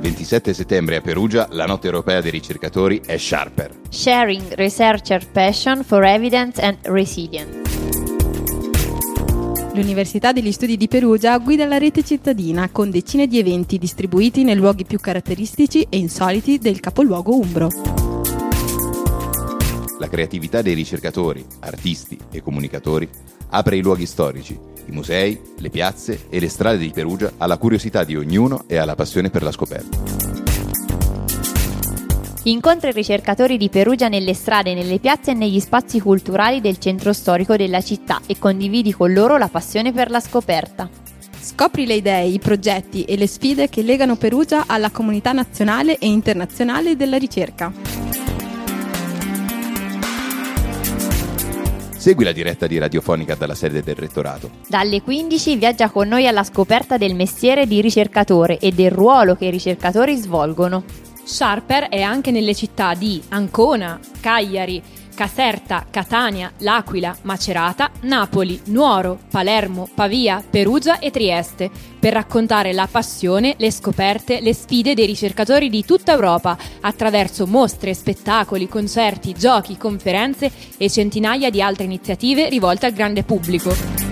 27 settembre a Perugia la notte europea dei ricercatori è Sharper. Sharing Researcher Passion for Evidence and Resilience. L'Università degli Studi di Perugia guida la rete cittadina con decine di eventi distribuiti nei luoghi più caratteristici e insoliti del capoluogo umbro. La creatività dei ricercatori, artisti e comunicatori apre i luoghi storici, i musei, le piazze e le strade di Perugia alla curiosità di ognuno e alla passione per la scoperta. Incontra i ricercatori di Perugia nelle strade, nelle piazze e negli spazi culturali del centro storico della città e condividi con loro la passione per la scoperta. Scopri le idee, i progetti e le sfide che legano Perugia alla comunità nazionale e internazionale della ricerca. Segui la diretta di Radiofonica dalla sede del Rettorato. Dalle 15 viaggia con noi alla scoperta del mestiere di ricercatore e del ruolo che i ricercatori svolgono. Sharper è anche nelle città di Ancona, Cagliari, Caserta, Catania, L'Aquila, Macerata, Napoli, Nuoro, Palermo, Pavia, Perugia e Trieste, per raccontare la passione, le scoperte, le sfide dei ricercatori di tutta Europa attraverso mostre, spettacoli, concerti, giochi, conferenze e centinaia di altre iniziative rivolte al grande pubblico.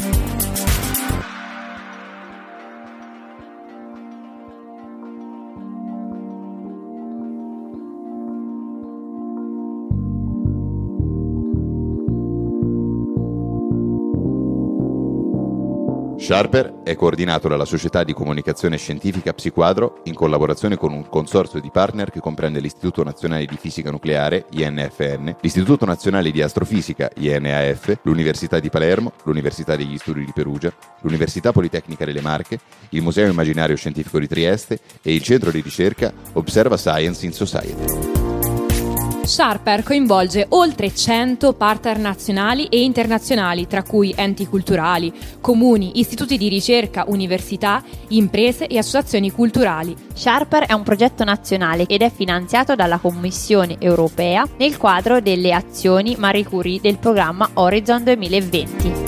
Sharper è coordinato dalla Società di Comunicazione Scientifica Psiquadro in collaborazione con un consorzio di partner che comprende l'Istituto Nazionale di Fisica Nucleare, INFN, l'Istituto Nazionale di Astrofisica, INAF, l'Università di Palermo, l'Università degli Studi di Perugia, l'Università Politecnica delle Marche, il Museo Immaginario Scientifico di Trieste e il centro di ricerca Observa Science in Society. Sharper coinvolge oltre 100 partner nazionali e internazionali, tra cui enti culturali, comuni, istituti di ricerca, università, imprese e associazioni culturali. Sharper è un progetto nazionale ed è finanziato dalla Commissione europea nel quadro delle azioni Marie Curie del programma Horizon 2020.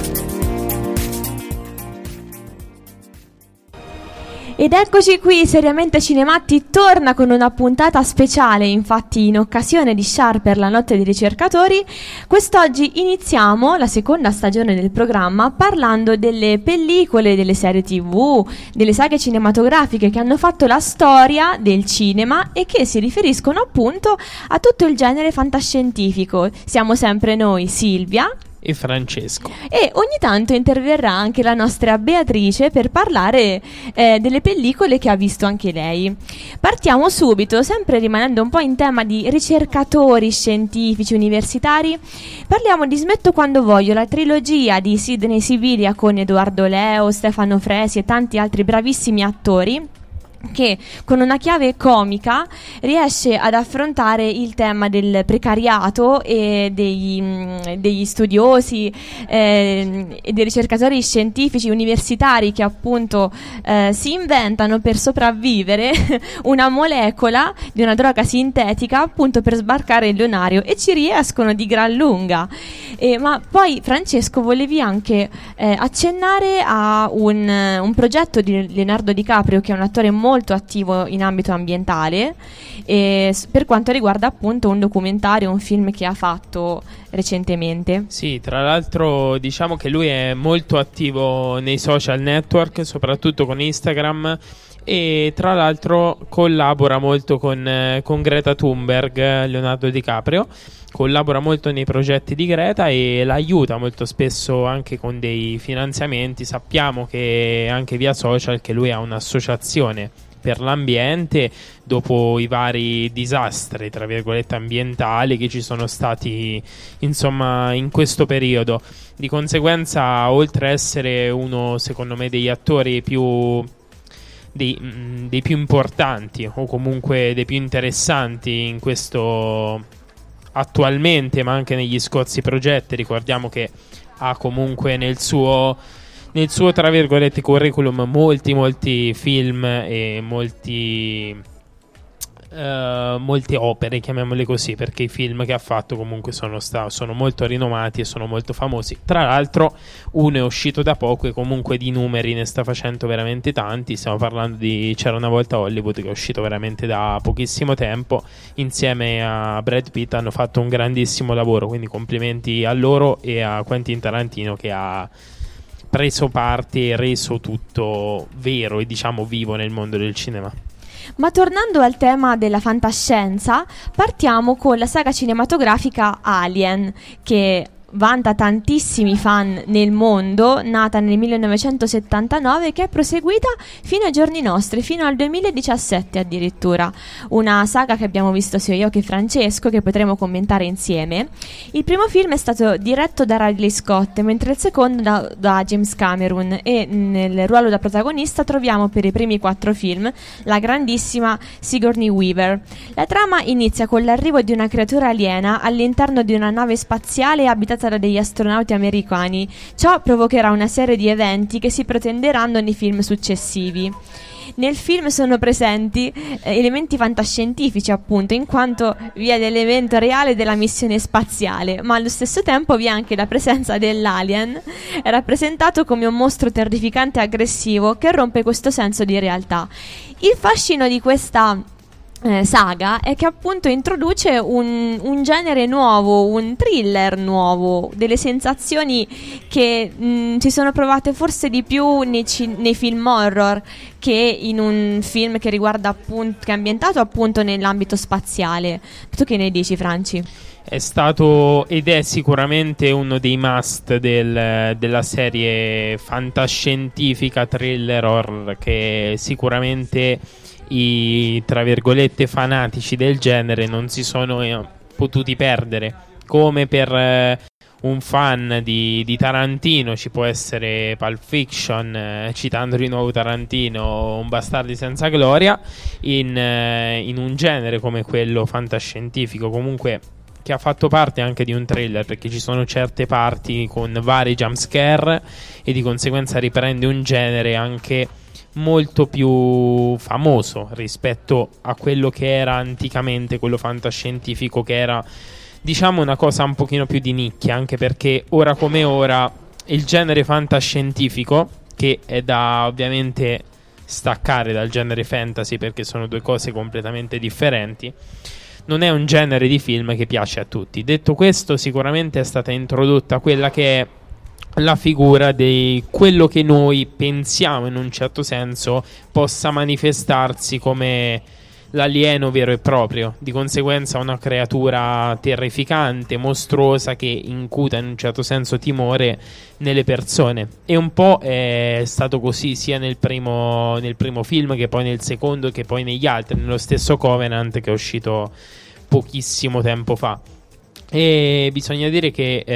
Ed eccoci qui, Seriamente Cinematti torna con una puntata speciale, infatti in occasione di Sharper, la notte dei ricercatori. Quest'oggi iniziamo la seconda stagione del programma parlando delle pellicole, delle serie TV, delle saghe cinematografiche che hanno fatto la storia del cinema e che si riferiscono appunto a tutto il genere fantascientifico. Siamo sempre noi, Silvia e Francesco. E ogni tanto interverrà anche la nostra Beatrice per parlare delle pellicole che ha visto anche lei. Partiamo subito, sempre rimanendo un po' in tema di ricercatori scientifici universitari. Parliamo di Smetto quando voglio, la trilogia di Sidney Sibilia con Edoardo Leo, Stefano Fresi e tanti altri bravissimi attori, che con una chiave comica riesce ad affrontare il tema del precariato e degli studiosi e dei ricercatori scientifici universitari che appunto si inventano per sopravvivere una molecola di una droga sintetica appunto per sbarcare il lunario, e ci riescono di gran lunga. Ma poi, Francesco, volevi anche accennare a un progetto di Leonardo DiCaprio, che è un attore molto attivo in ambito ambientale, per quanto riguarda appunto un documentario, un film che ha fatto recentemente. Sì, tra l'altro diciamo che lui è molto attivo nei social network, soprattutto con Instagram, e tra l'altro collabora molto con Greta Thunberg. Leonardo DiCaprio collabora molto nei progetti di Greta e l'aiuta molto spesso anche con dei finanziamenti. Sappiamo che anche via social che lui ha un'associazione per l'ambiente dopo i vari disastri tra virgolette ambientali che ci sono stati insomma in questo periodo. Di conseguenza, oltre a essere uno secondo me degli attori più dei più importanti o comunque dei più interessanti in questo attualmente, ma anche negli scorsi progetti, ricordiamo che ha comunque nel suo tra virgolette curriculum molti film e molti molte opere, chiamiamole così, perché i film che ha fatto comunque sono molto rinomati e sono molto famosi. Tra l'altro uno è uscito da poco e comunque di numeri ne sta facendo veramente tanti. Stiamo parlando di C'era una volta Hollywood, che è uscito veramente da pochissimo tempo. Insieme a Brad Pitt hanno fatto un grandissimo lavoro, quindi complimenti a loro e a Quentin Tarantino, che ha preso parte e reso tutto vero e diciamo vivo nel mondo del cinema. Ma tornando al tema della fantascienza, partiamo con la saga cinematografica Alien, che vanta tantissimi fan nel mondo, nata nel 1979, che è proseguita fino ai giorni nostri, fino al 2017 addirittura. Una saga che abbiamo visto sia io che Francesco, che potremo commentare insieme. Il primo film è stato diretto da Ridley Scott, mentre il secondo da James Cameron, e nel ruolo da protagonista troviamo per i primi 4 film la grandissima Sigourney Weaver. La trama inizia con l'arrivo di una creatura aliena all'interno di una nave spaziale abitata da degli astronauti americani. Ciò provocherà una serie di eventi che si protenderanno nei film successivi. Nel film sono presenti elementi fantascientifici, appunto, in quanto vi è l'elemento reale della missione spaziale, ma allo stesso tempo vi è anche la presenza dell'alien, rappresentato come un mostro terrificante e aggressivo che rompe questo senso di realtà. Il fascino di questa saga è che appunto introduce un genere nuovo, un thriller nuovo, delle sensazioni che si sono provate forse di più nei film horror che in un film che riguarda appunto, che è ambientato appunto nell'ambito spaziale. Tu che ne dici, Franci? È stato ed è sicuramente uno dei must della serie fantascientifica thriller horror, che sicuramente i, tra virgolette, fanatici del genere non si sono potuti perdere. Come per un fan di Tarantino ci può essere Pulp Fiction, citando di nuovo Tarantino, Un bastardi senza gloria, in un genere come quello fantascientifico, comunque che ha fatto parte anche di un thriller, perché ci sono certe parti con vari jumpscare e di conseguenza riprende un genere anche molto più famoso rispetto a quello che era anticamente quello fantascientifico, che era diciamo una cosa un pochino più di nicchia, anche perché ora come ora il genere fantascientifico, che è da ovviamente staccare dal genere fantasy perché sono due cose completamente differenti, non è un genere di film che piace a tutti. Detto questo, sicuramente è stata introdotta quella che è la figura di quello che noi pensiamo in un certo senso possa manifestarsi come l'alieno vero e proprio, di conseguenza una creatura terrificante, mostruosa, che incuta in un certo senso timore nelle persone. E un po' è stato così sia nel primo film, che poi nel secondo, che poi negli altri, nello stesso Covenant, che è uscito pochissimo tempo fa. E bisogna dire che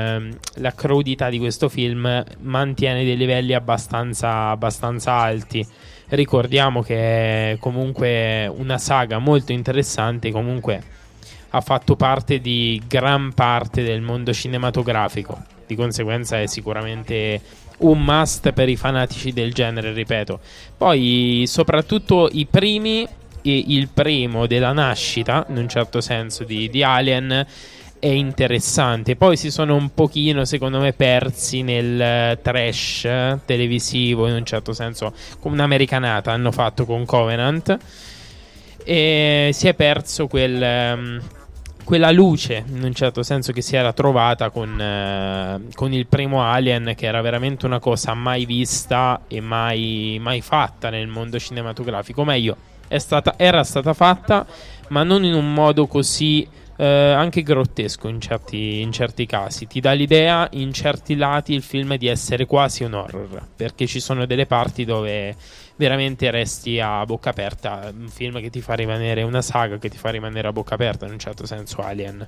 la crudità di questo film mantiene dei livelli abbastanza alti. Ricordiamo che è comunque una saga molto interessante, comunque ha fatto parte di gran parte del mondo cinematografico, di conseguenza è sicuramente un must per i fanatici del genere, ripeto. Poi soprattutto i primi, e il primo della nascita in un certo senso di Alien è interessante. Poi si sono un pochino, secondo me, persi nel trash televisivo, in un certo senso, come un'americanata hanno fatto con Covenant, e si è perso quella luce, in un certo senso, che si era trovata con il primo Alien, che era veramente una cosa mai vista e mai fatta nel mondo cinematografico. Meglio, era stata fatta, ma non in un modo così anche grottesco in certi casi. Ti dà l'idea in certi lati il film di essere quasi un horror, perché ci sono delle parti dove veramente resti a bocca aperta. Un film che ti fa rimanere, una saga che ti fa rimanere a bocca aperta, in un certo senso Alien.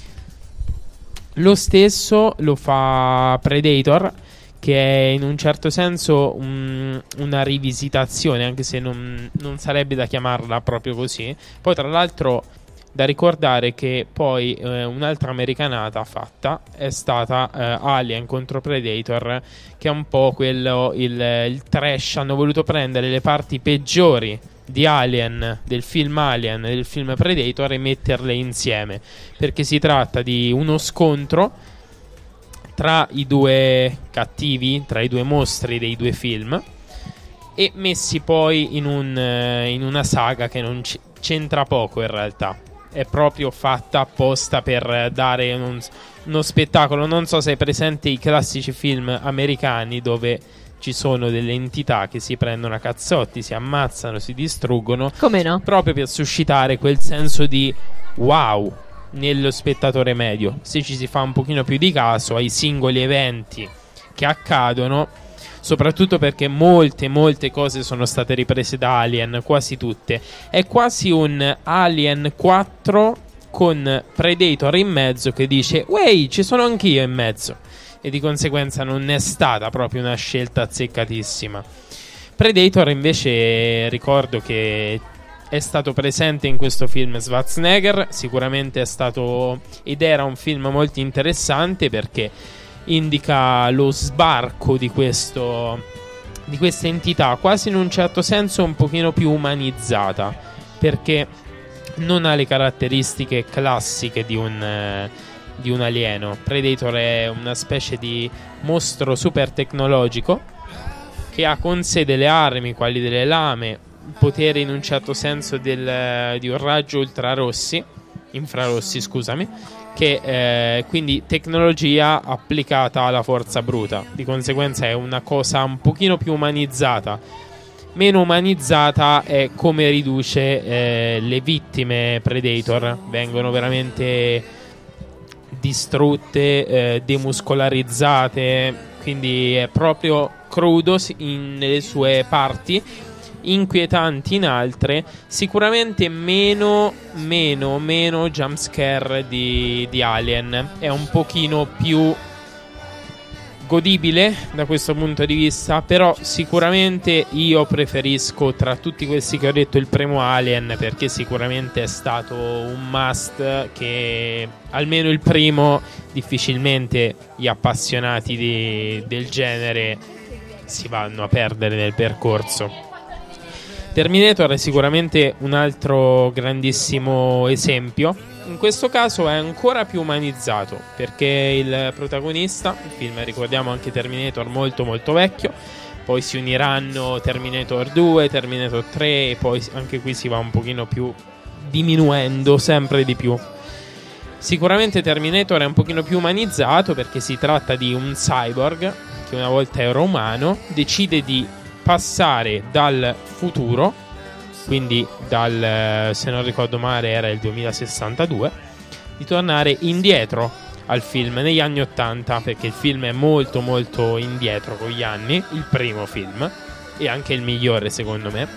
Lo stesso lo fa Predator, che è in un certo senso una rivisitazione, anche se non sarebbe da chiamarla proprio così. Poi tra l'altro da ricordare che poi un'altra americanata fatta è stata Alien contro Predator, che è un po' quello, il trash. Hanno voluto prendere le parti peggiori di Alien, del film Alien e del film Predator e metterle insieme, perché si tratta di uno scontro tra i due cattivi, tra i due mostri dei due film, e messi poi in una saga che non c'entra poco in realtà. È proprio fatta apposta per dare uno spettacolo. Non so se hai presente i classici film americani dove ci sono delle entità che si prendono a cazzotti, si ammazzano, si distruggono. Come no? Proprio per suscitare quel senso di wow nello spettatore medio. Se ci si fa un pochino più di caso ai singoli eventi che accadono, soprattutto perché molte cose sono state riprese da Alien, quasi tutte. È quasi un Alien 4 con Predator in mezzo che dice "Wey, ci sono anch'io in mezzo", e di conseguenza non è stata proprio una scelta azzeccatissima. Predator invece ricordo che è stato presente in questo film Schwarzenegger, sicuramente è stato ed era un film molto interessante perché indica lo sbarco di questa entità, quasi in un certo senso un pochino più umanizzata, perché non ha le caratteristiche classiche di un alieno. Predator è una specie di mostro super tecnologico che ha con sé delle armi, quali delle lame, potere in un certo senso di un raggio infrarossi, scusami, che quindi tecnologia applicata alla forza bruta. Di conseguenza è una cosa un pochino più umanizzata. Meno umanizzata è come riduce le vittime Predator. Vengono veramente distrutte, demuscolarizzate, quindi è proprio crudo nelle sue parti, inquietanti in altre, sicuramente meno jumpscare di Alien. È un pochino più godibile da questo punto di vista, però sicuramente io preferisco tra tutti questi che ho detto il primo Alien, perché sicuramente è stato un must che almeno il primo difficilmente gli appassionati del genere si vanno a perdere nel percorso. Terminator è sicuramente un altro grandissimo esempio. In questo caso è ancora più umanizzato, perché il protagonista, il film ricordiamo anche Terminator molto vecchio, poi si uniranno Terminator 2, Terminator 3 e poi anche qui si va un pochino più diminuendo sempre di più. Sicuramente Terminator è un pochino più umanizzato perché si tratta di un cyborg che una volta era umano, decide di passare dal futuro, quindi se non ricordo male era il 2062, di tornare indietro al film negli anni 80, perché il film è molto indietro con gli anni, il primo film, e anche il migliore secondo me,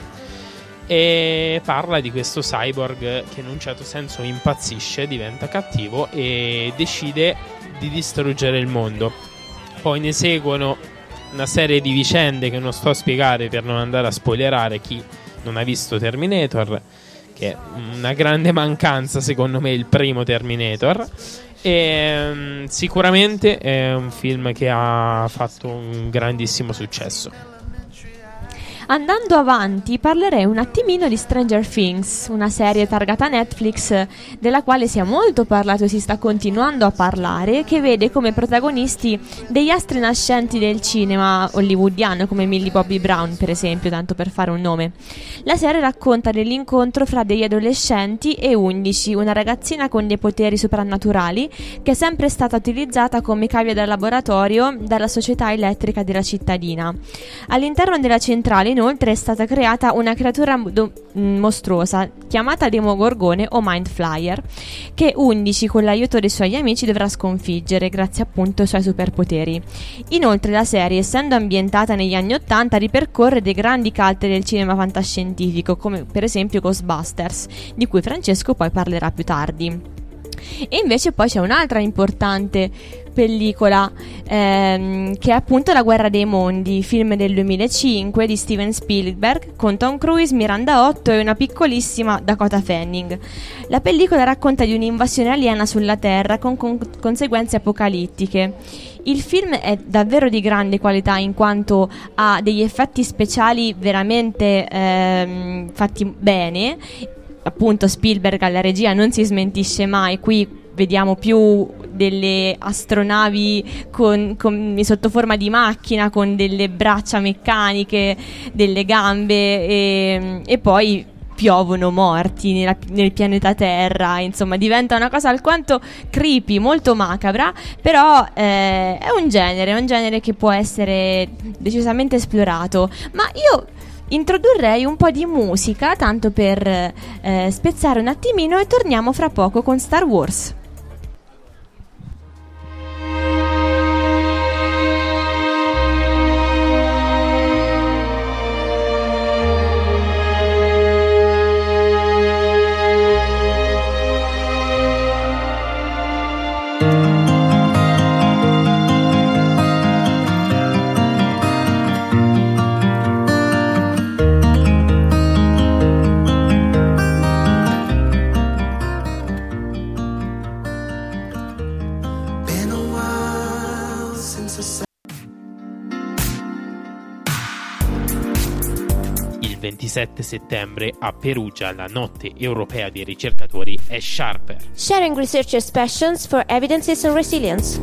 e parla di questo cyborg che in un certo senso impazzisce, diventa cattivo e decide di distruggere il mondo. Poi ne seguono una serie di vicende che non sto a spiegare per non andare a spoilerare chi non ha visto Terminator, che è una grande mancanza secondo me il primo Terminator, e sicuramente è un film che ha fatto un grandissimo successo. Andando avanti parlerei un attimino di Stranger Things, una serie targata Netflix della quale si è molto parlato e si sta continuando a parlare, che vede come protagonisti degli astri nascenti del cinema hollywoodiano come Millie Bobby Brown, per esempio, tanto per fare un nome. La serie racconta dell'incontro fra degli adolescenti e 11, una ragazzina con dei poteri soprannaturali che è sempre stata utilizzata come cavia da laboratorio dalla società elettrica della cittadina. All'interno della centrale inoltre è stata creata una creatura mostruosa chiamata Demogorgone o Mind Flyer, che 11 con l'aiuto dei suoi amici dovrà sconfiggere grazie appunto ai suoi superpoteri. Inoltre la serie, essendo ambientata negli anni 80, ripercorre dei grandi cult del cinema fantascientifico come per esempio Ghostbusters, di cui Francesco poi parlerà più tardi. E invece poi c'è un'altra importante pellicola che è appunto La guerra dei mondi, film del 2005 di Steven Spielberg, con Tom Cruise, Miranda Otto e una piccolissima Dakota Fanning. La pellicola racconta di un'invasione aliena sulla Terra con conseguenze apocalittiche. Il film è davvero di grande qualità in quanto ha degli effetti speciali veramente fatti bene. Appunto Spielberg alla regia non si smentisce mai, qui vediamo più delle astronavi sotto forma di macchina, con delle braccia meccaniche, delle gambe e poi piovono morti nel pianeta Terra. Insomma, diventa una cosa alquanto creepy, molto macabra, però è un genere che può essere decisamente esplorato. Ma io introdurrei un po' di musica, tanto per spezzare un attimino, e torniamo fra poco con Star Wars. Il 27 settembre a Perugia la notte europea dei ricercatori è Sharper. Sharing researchers' passions for evidences and resilience.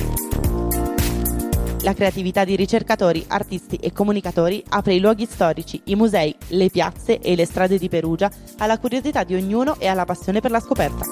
La creatività di ricercatori, artisti e comunicatori apre i luoghi storici, i musei, le piazze e le strade di Perugia alla curiosità di ognuno e alla passione per la scoperta.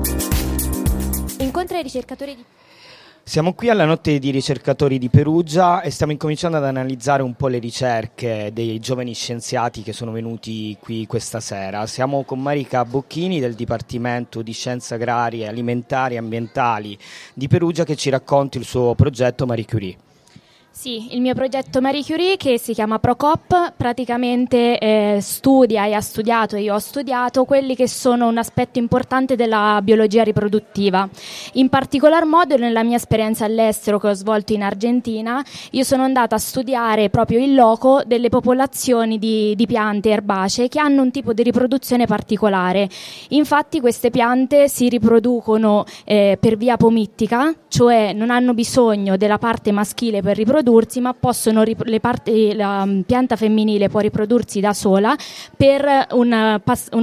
Incontra i ricercatori di... Siamo qui alla notte di ricercatori di Perugia e stiamo incominciando ad analizzare un po' le ricerche dei giovani scienziati che sono venuti qui questa sera. Siamo con Marica Bocchini del Dipartimento di Scienze Agrarie, Alimentari e Ambientali di Perugia, che ci racconti il suo progetto Marie Curie. Sì, il mio progetto Marie Curie, che si chiama ProCop, praticamente studia e ha studiato, e io ho studiato, quelli che sono un aspetto importante della biologia riproduttiva. In particolar modo, nella mia esperienza all'estero che ho svolto in Argentina, io sono andata a studiare proprio in loco delle popolazioni di piante erbacee che hanno un tipo di riproduzione particolare. Infatti queste piante si riproducono per via apomittica, cioè non hanno bisogno della parte maschile per riprodursi, ma possono la pianta femminile può riprodursi da sola per una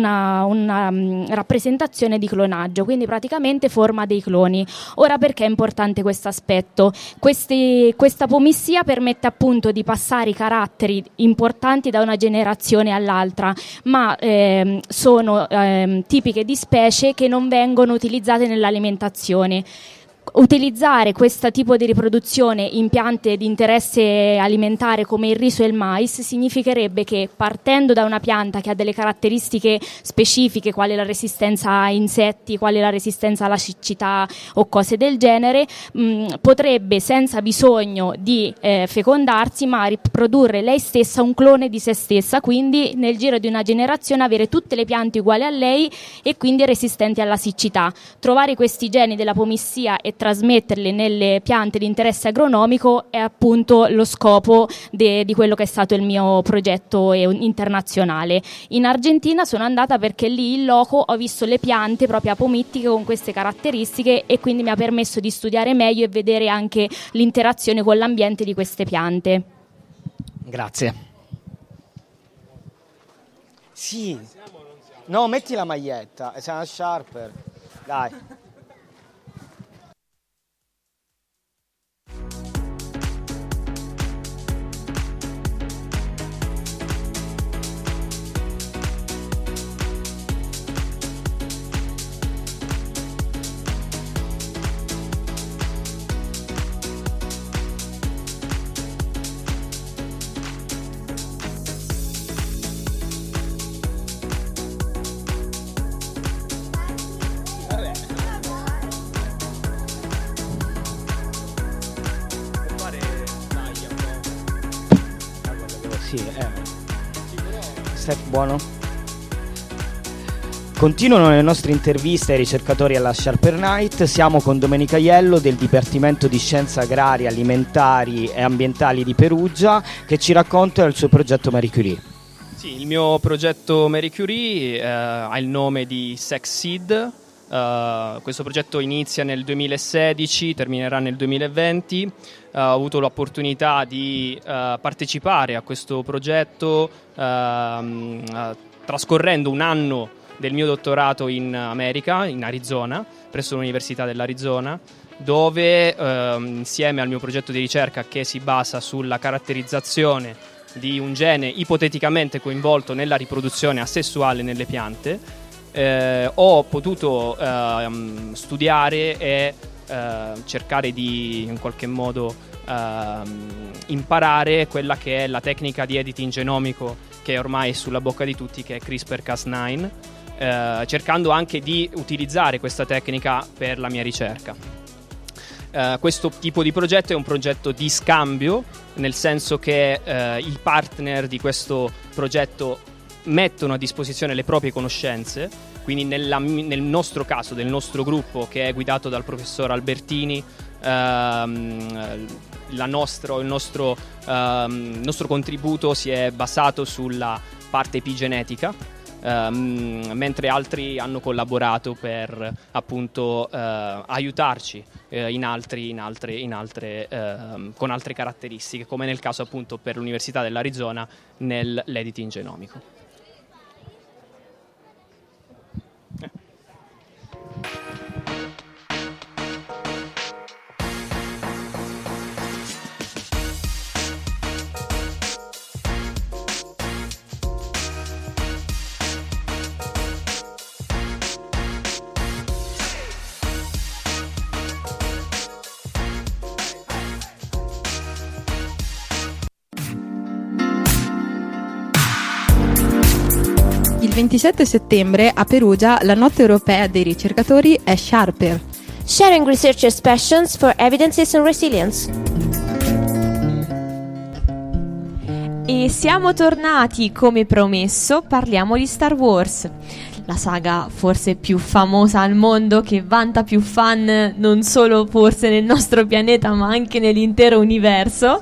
rappresentazione di clonaggio, quindi praticamente forma dei cloni. Ora, perché è importante questo aspetto? Questa apomissia permette appunto di passare i caratteri importanti da una generazione all'altra, ma sono tipiche di specie che non vengono utilizzate nell'alimentazione. Utilizzare questo tipo di riproduzione in piante di interesse alimentare come il riso e il mais significherebbe che, partendo da una pianta che ha delle caratteristiche specifiche, quale la resistenza a insetti, quale la resistenza alla siccità o cose del genere, potrebbe, senza bisogno di fecondarsi, ma riprodurre lei stessa un clone di se stessa, quindi nel giro di una generazione avere tutte le piante uguali a lei e quindi resistenti alla siccità. Trovare questi geni dell'apomissia e trasmetterle nelle piante di interesse agronomico è appunto lo scopo di quello che è stato il mio progetto internazionale. In Argentina sono andata perché lì in loco ho visto le piante proprio apomittiche con queste caratteristiche e quindi mi ha permesso di studiare meglio e vedere anche l'interazione con l'ambiente di queste piante. Grazie. Sì. No, metti la maglietta, sei una Sharper. Dai. Sì, Steph, buono? Continuano le nostre interviste ai ricercatori alla Sharper Night. Siamo con Domenica Aiello del Dipartimento di Scienze Agrarie, Alimentari e Ambientali di Perugia, che ci racconta il suo progetto Marie Curie. Sì, il mio progetto Marie Curie ha il nome di SexSeed. Questo progetto inizia nel 2016, terminerà nel 2020. Ho avuto l'opportunità di partecipare a questo progetto trascorrendo un anno del mio dottorato in America, in Arizona, presso l'Università dell'Arizona, dove insieme al mio progetto di ricerca, che si basa sulla caratterizzazione di un gene ipoteticamente coinvolto nella riproduzione asessuale nelle piante, ho potuto studiare e cercare di in qualche modo imparare quella che è la tecnica di editing genomico che ormai è sulla bocca di tutti, che è CRISPR-Cas9, cercando anche di utilizzare questa tecnica per la mia ricerca. Questo tipo di progetto è un progetto di scambio, nel senso che i partner di questo progetto mettono a disposizione le proprie conoscenze, quindi nel nostro caso, del nostro gruppo, che è guidato dal professor Albertini, il nostro contributo si è basato sulla parte epigenetica, mentre altri hanno collaborato per appunto aiutarci con altre caratteristiche, come nel caso appunto per l'Università dell'Arizona nell'editing genomico. Il 27 settembre a Perugia la notte europea dei ricercatori è Sharper. Sharing researchers' passions for evidences and resilience. E siamo tornati, come promesso, parliamo di Star Wars, la saga forse più famosa al mondo, che vanta più fan non solo forse nel nostro pianeta ma anche nell'intero universo,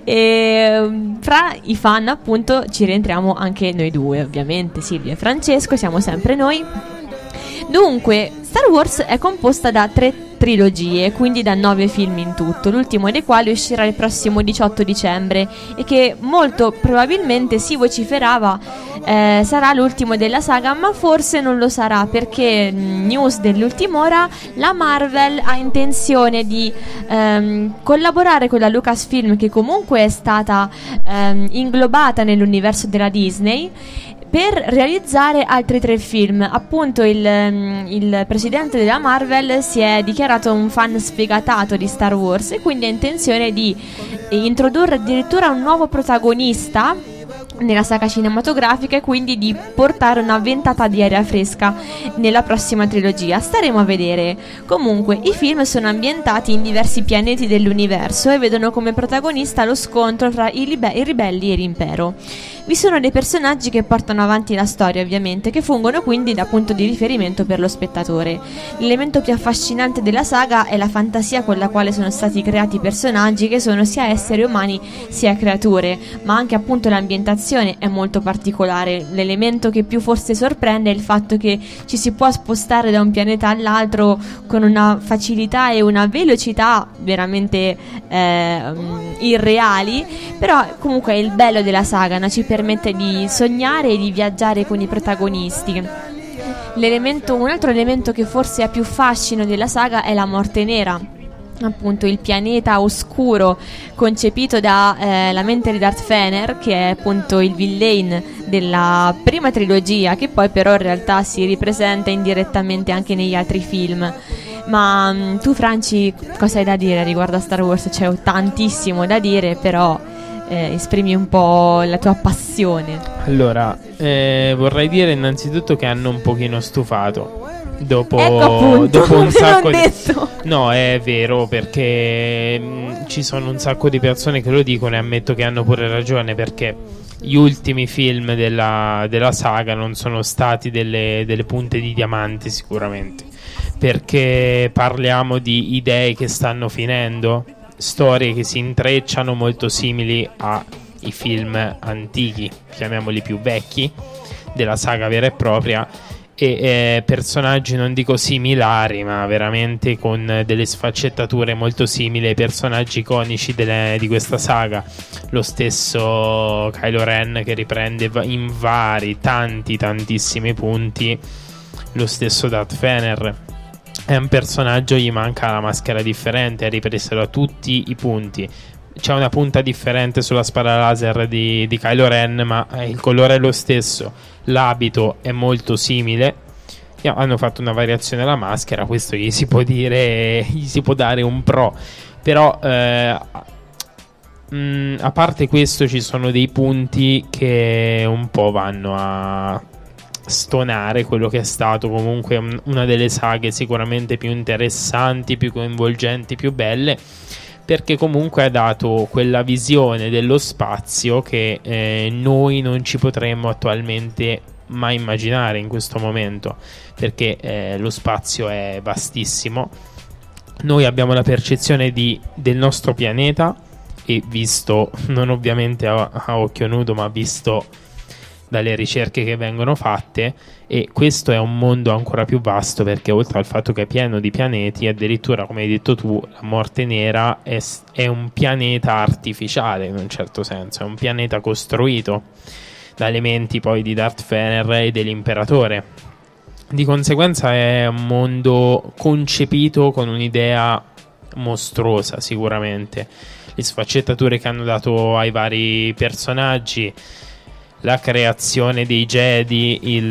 e fra i fan appunto ci rientriamo anche noi due, ovviamente Silvia e Francesco, siamo sempre noi. Dunque, Star Wars è composta da 3 trilogie, quindi da 9 film in tutto, l'ultimo dei quali uscirà il prossimo 18 dicembre e che molto probabilmente si vociferava sarà l'ultimo della saga, ma forse non lo sarà, perché news dell'ultima ora, la Marvel ha intenzione di collaborare con la Lucasfilm, che comunque è stata inglobata nell'universo della Disney, per realizzare altri 3 film. Appunto il presidente della Marvel si è dichiarato un fan sfegatato di Star Wars e quindi ha intenzione di introdurre addirittura un nuovo protagonista nella saga cinematografica e quindi di portare una ventata di aria fresca nella prossima trilogia. Staremo a vedere. Comunque i film sono ambientati in diversi pianeti dell'universo e vedono come protagonista lo scontro fra i ribelli e l'impero. Vi sono dei personaggi che portano avanti la storia, ovviamente, che fungono quindi da punto di riferimento per lo spettatore. L'elemento più affascinante della saga è la fantasia con la quale sono stati creati i personaggi, che sono sia esseri umani sia creature, ma anche appunto l'ambientazione è molto particolare. L'elemento che più forse sorprende è il fatto che ci si può spostare da un pianeta all'altro con una facilità e una velocità veramente irreali, però comunque è il bello della saga, no? Ci permette di sognare e di viaggiare con i protagonisti. Un altro elemento che forse ha più fascino della saga è la Morte Nera, appunto il pianeta oscuro concepito da la mente di Darth Vader, che è appunto il villain della prima trilogia, che poi però in realtà si ripresenta indirettamente anche negli altri film. Ma tu, Franci, cosa hai da dire riguardo a Star Wars? C'è tantissimo da dire, però esprimi un po' la tua passione. Allora, vorrei dire innanzitutto che hanno un pochino stufato. dopo appunto, un sacco non di... detto. No, è vero, perché ci sono un sacco di persone che lo dicono e ammetto che hanno pure ragione, perché gli ultimi film della saga non sono stati delle punte di diamante sicuramente, perché parliamo di idee che stanno finendo, storie che si intrecciano molto simili ai film antichi, chiamiamoli più vecchi, della saga vera e propria, e personaggi non dico similari, ma veramente con delle sfaccettature molto simili ai personaggi iconici di questa saga. Lo stesso Kylo Ren, che riprende in tantissimi punti, lo stesso Darth Vader. È un personaggio, gli manca la maschera differente, è ripreso da tutti i punti. C'è una punta differente sulla spada laser di Kylo Ren, ma il colore è lo stesso, l'abito è molto simile. Hanno fatto una variazione alla maschera, questo gli si può dire, gli si può dare un pro. Però a parte questo ci sono dei punti che un po' vanno a stonare quello che è stato comunque una delle saghe sicuramente più interessanti, più coinvolgenti, più belle, perché comunque ha dato quella visione dello spazio che noi non ci potremmo attualmente mai immaginare in questo momento, perché lo spazio è vastissimo. Noi abbiamo la percezione del nostro pianeta, e visto non ovviamente a occhio nudo, ma visto dalle ricerche che vengono fatte, e questo è un mondo ancora più vasto, perché oltre al fatto che è pieno di pianeti, addirittura, come hai detto tu, la Morte Nera è un pianeta artificiale, in un certo senso, è un pianeta costruito da elementi poi di Darth Vader e dell'Imperatore. Di conseguenza è un mondo concepito con un'idea mostruosa, sicuramente. Le sfaccettature che hanno dato ai vari personaggi, la creazione dei Jedi,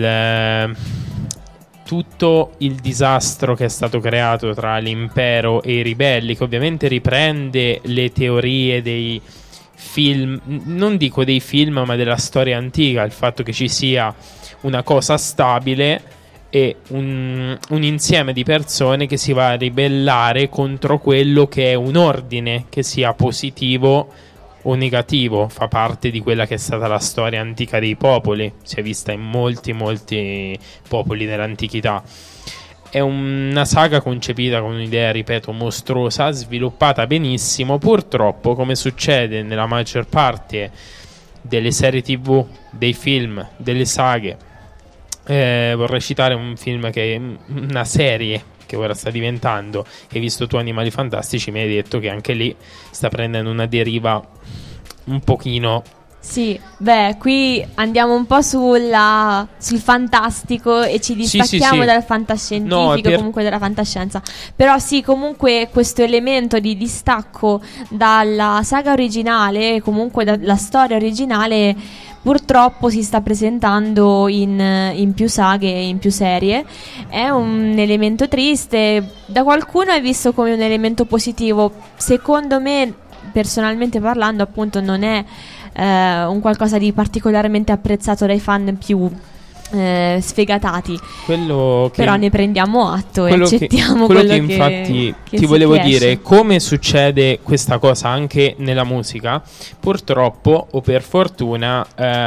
tutto il disastro che è stato creato tra l'impero e i ribelli, che ovviamente riprende le teorie dei film, non dico dei film, ma della storia antica, il fatto che ci sia una cosa stabile e un insieme di persone che si va a ribellare contro quello che è un ordine, che sia positivo o negativo. Fa parte di quella che è stata la storia antica dei popoli, si è vista in molti popoli dell'antichità. È una saga concepita con un'idea, ripeto, mostruosa, sviluppata benissimo. Purtroppo, come succede nella maggior parte delle serie TV, dei film, delle saghe, vorrei citare un film che è una serie che ora sta diventando, hai visto tu Animali Fantastici, mi hai detto che anche lì sta prendendo una deriva un pochino. Sì, beh, qui andiamo un po' sul fantastico e ci distacchiamo sì. dal fantascientifico, comunque dalla fantascienza. Però sì, comunque questo elemento di distacco dalla saga originale, comunque dalla storia originale, purtroppo si sta presentando in più saghe e in più serie. È un elemento triste, da qualcuno è visto come un elemento positivo. Secondo me, personalmente parlando, appunto, non è un qualcosa di particolarmente apprezzato dai fan più sfegatati. Però ne prendiamo atto e accettiamo quello che infatti che ti volevo esce. dire, come succede questa cosa anche nella musica, purtroppo o per fortuna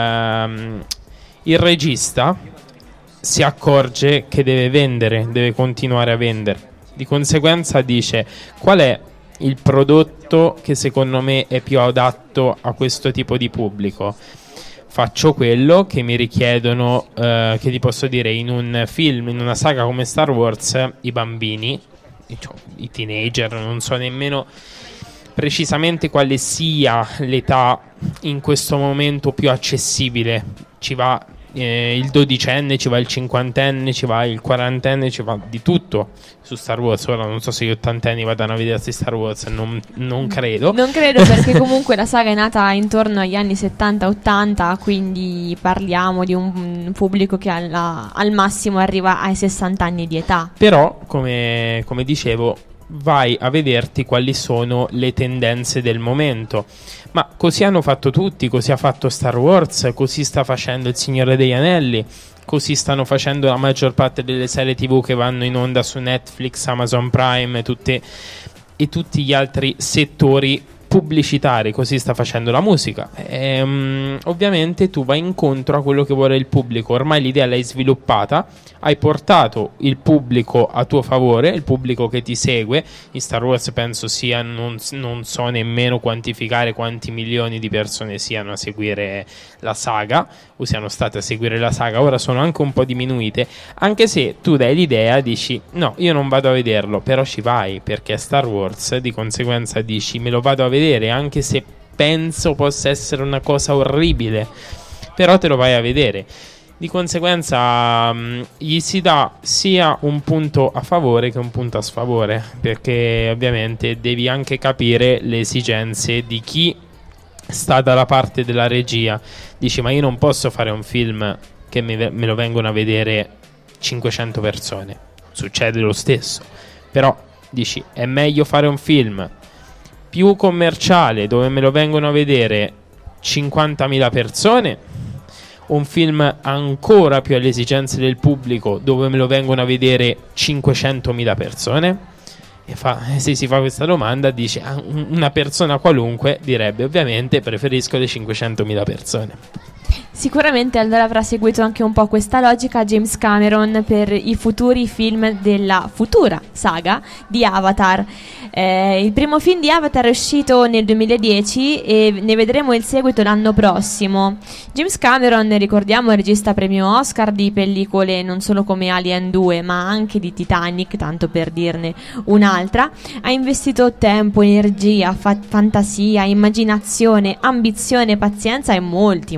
il regista si accorge che deve vendere, deve continuare a vendere, di conseguenza dice: qual è il prodotto che secondo me è più adatto a questo tipo di pubblico? Faccio quello che mi richiedono, che ti posso dire, in un film, in una saga come Star Wars, i bambini, i teenager, non so nemmeno precisamente quale sia l'età in questo momento più accessibile. Ci va il dodicenne, ci va il cinquantenne, ci va il quarantenne, ci va di tutto su Star Wars. Ora non so se gli ottantenni vadano a vedersi Star Wars, non credo. Non credo, perché comunque la saga è nata intorno agli anni 70-80, quindi parliamo di un pubblico che al massimo arriva ai 60 anni di età. Però, come dicevo, vai a vederti quali sono le tendenze del momento. Ma così hanno fatto tutti, così ha fatto Star Wars, così sta facendo Il Signore degli Anelli, così stanno facendo la maggior parte delle serie TV che vanno in onda su Netflix, Amazon Prime e tutti gli altri settori pubblicitari, così sta facendo la musica. Ovviamente tu vai incontro a quello che vuole il pubblico, ormai l'idea l'hai sviluppata, hai portato il pubblico a tuo favore, il pubblico che ti segue. In Star Wars penso sia, non so nemmeno quantificare quanti milioni di persone siano a seguire la saga, o siano state a seguire la saga, ora sono anche un po' diminuite, anche se tu dai l'idea, dici no, io non vado a vederlo, però ci vai perché è Star Wars, di conseguenza dici me lo vado a vedere, anche se penso possa essere una cosa orribile, però te lo vai a vedere. Di conseguenza gli si dà sia un punto a favore che un punto a sfavore, perché ovviamente devi anche capire le esigenze di chi sta dalla parte della regia. Dici ma io non posso fare un film che me lo vengono a vedere 500 persone, succede lo stesso, però dici è meglio fare un film più commerciale dove me lo vengono a vedere 50.000 persone, un film ancora più alle esigenze del pubblico dove me lo vengono a vedere 500.000 persone? E se si fa questa domanda dice una persona qualunque direbbe ovviamente preferisco le 500.000 persone. Sicuramente allora avrà seguito anche un po' questa logica James Cameron per i futuri film della futura saga di Avatar. Il primo film di Avatar è uscito nel 2010 e ne vedremo il seguito l'anno prossimo. James Cameron, ricordiamo, è regista premio Oscar di pellicole non solo come Alien 2 ma anche di Titanic, tanto per dirne un'altra. Ha investito tempo, energia, fantasia, immaginazione, ambizione, pazienza e molti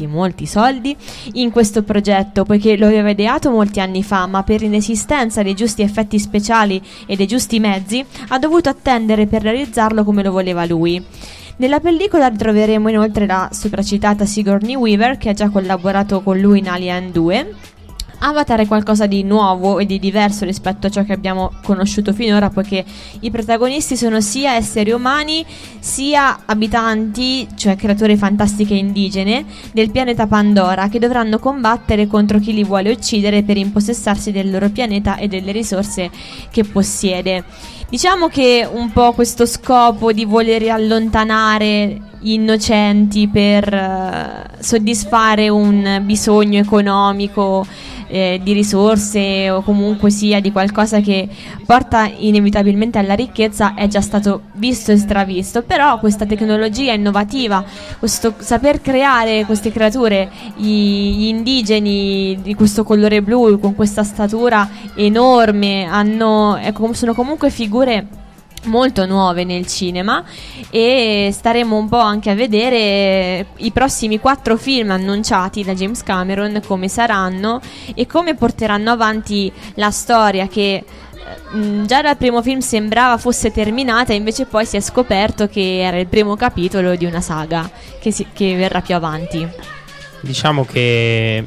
soldi in questo progetto, poiché lo aveva ideato molti anni fa, ma per inesistenza dei giusti effetti speciali e dei giusti mezzi ha dovuto attendere per realizzarlo come lo voleva lui. Nella pellicola ritroveremo inoltre la sopracitata Sigourney Weaver, che ha già collaborato con lui in Alien 2. Avatar è qualcosa di nuovo e di diverso rispetto a ciò che abbiamo conosciuto finora, poiché i protagonisti sono sia esseri umani sia abitanti, cioè creature fantastiche indigene del pianeta Pandora, che dovranno combattere contro chi li vuole uccidere per impossessarsi del loro pianeta e delle risorse che possiede. Diciamo che un po' questo scopo di voler allontanare gli innocenti per soddisfare un bisogno economico, di risorse o comunque sia di qualcosa che porta inevitabilmente alla ricchezza è già stato visto e stravisto, però questa tecnologia innovativa, questo saper creare queste creature, gli indigeni di questo colore blu con questa statura enorme, sono comunque figure molto nuove nel cinema, e staremo un po' anche a vedere i prossimi 4 film annunciati da James Cameron come saranno e come porteranno avanti la storia che già dal primo film sembrava fosse terminata, invece poi si è scoperto che era il primo capitolo di una saga che verrà più avanti. Diciamo che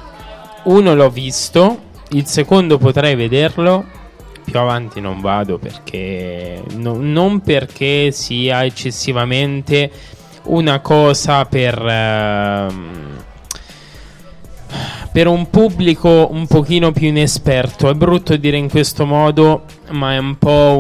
uno l'ho visto, il secondo potrei vederlo, più avanti non vado perché non perché sia eccessivamente una cosa per un pubblico un pochino più inesperto. È brutto dire in questo modo, ma è un po'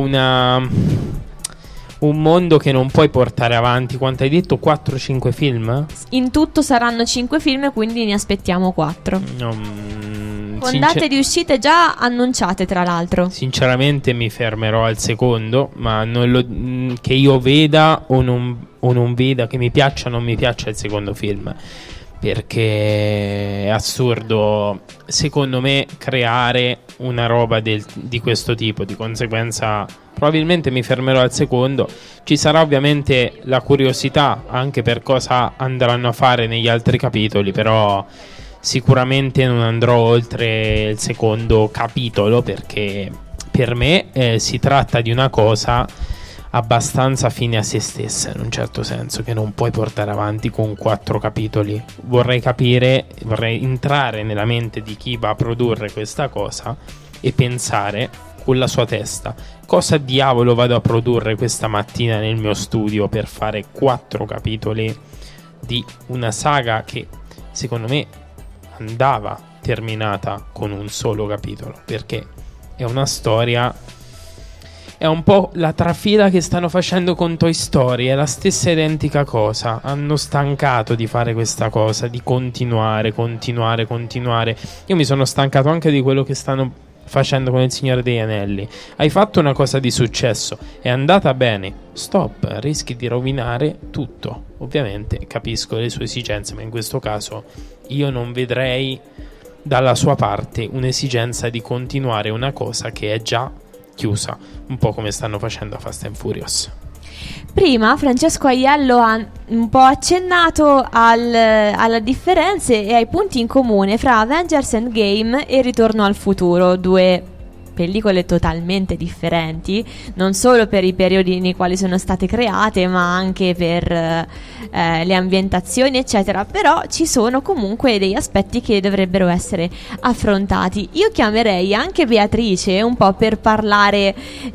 un mondo che non puoi portare avanti. Quanto hai detto? 4-5 film? In tutto saranno 5 film, quindi ne aspettiamo 4. Con date di uscite già annunciate, tra l'altro. Sinceramente mi fermerò al secondo, ma che io veda o non veda, che mi piaccia o non mi piaccia il secondo film, perché è assurdo secondo me creare una roba di questo tipo. Di conseguenza probabilmente mi fermerò al secondo. Ci sarà ovviamente la curiosità anche per cosa andranno a fare negli altri capitoli, però sicuramente non andrò oltre il secondo capitolo, perché per me si tratta di una cosa abbastanza fine a se stessa, in un certo senso, che non puoi portare avanti con 4 capitoli. Vorrei entrare nella mente di chi va a produrre questa cosa e pensare con la sua testa: cosa diavolo vado a produrre questa mattina nel mio studio per fare 4 capitoli di una saga che secondo me andava terminata con un solo capitolo, perché è una storia, è un po' la trafila che stanno facendo con Toy Story, è la stessa identica cosa. Hanno stancato di fare questa cosa, di continuare. Io mi sono stancato anche di quello che stanno facendo con Il Signore degli Anelli. Hai fatto una cosa di successo, è andata bene, stop, rischi di rovinare tutto. Ovviamente capisco le sue esigenze, ma in questo caso io non vedrei dalla sua parte un'esigenza di continuare una cosa che è già chiusa, un po' come stanno facendo a Fast and Furious. Prima Francesco Aiello ha un po' accennato alle differenze e ai punti in comune fra Avengers Endgame e Ritorno al futuro, 2 pellicole totalmente differenti, non solo per i periodi nei quali sono state create, ma anche per le ambientazioni eccetera. Però ci sono comunque degli aspetti che dovrebbero essere affrontati. Io chiamerei anche Beatrice un po' per parlare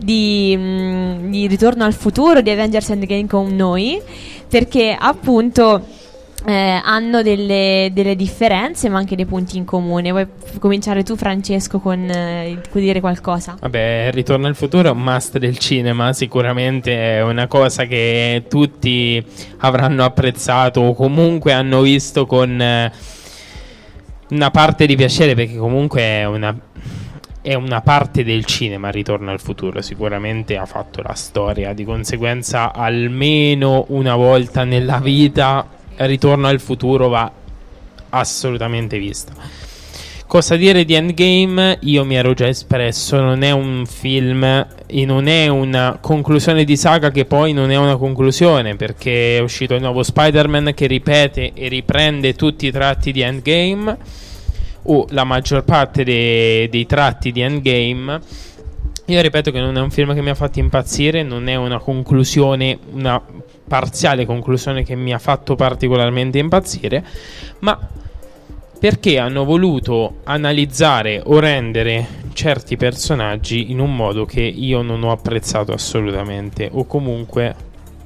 di Ritorno al futuro, di Avengers Endgame con noi, perché appunto hanno delle differenze ma anche dei punti in comune. Vuoi cominciare tu, Francesco, con dire qualcosa? Vabbè, Ritorno al futuro è un must del cinema, sicuramente è una cosa che tutti avranno apprezzato o comunque hanno visto con una parte di piacere, perché comunque è una parte del cinema. Ritorno al futuro sicuramente ha fatto la storia, di conseguenza almeno una volta nella vita Ritorno al futuro va assolutamente vista. Cosa dire di Endgame? Io mi ero già espresso, non è un film e non è una conclusione di saga che poi non è una conclusione, perché è uscito il nuovo Spider-Man che ripete e riprende tutti i tratti di Endgame, o la maggior parte dei tratti di Endgame. Io ripeto che non è un film che mi ha fatto impazzire, non è una conclusione, una parziale conclusione che mi ha fatto particolarmente impazzire, ma perché hanno voluto analizzare o rendere certi personaggi in un modo che io non ho apprezzato assolutamente, o comunque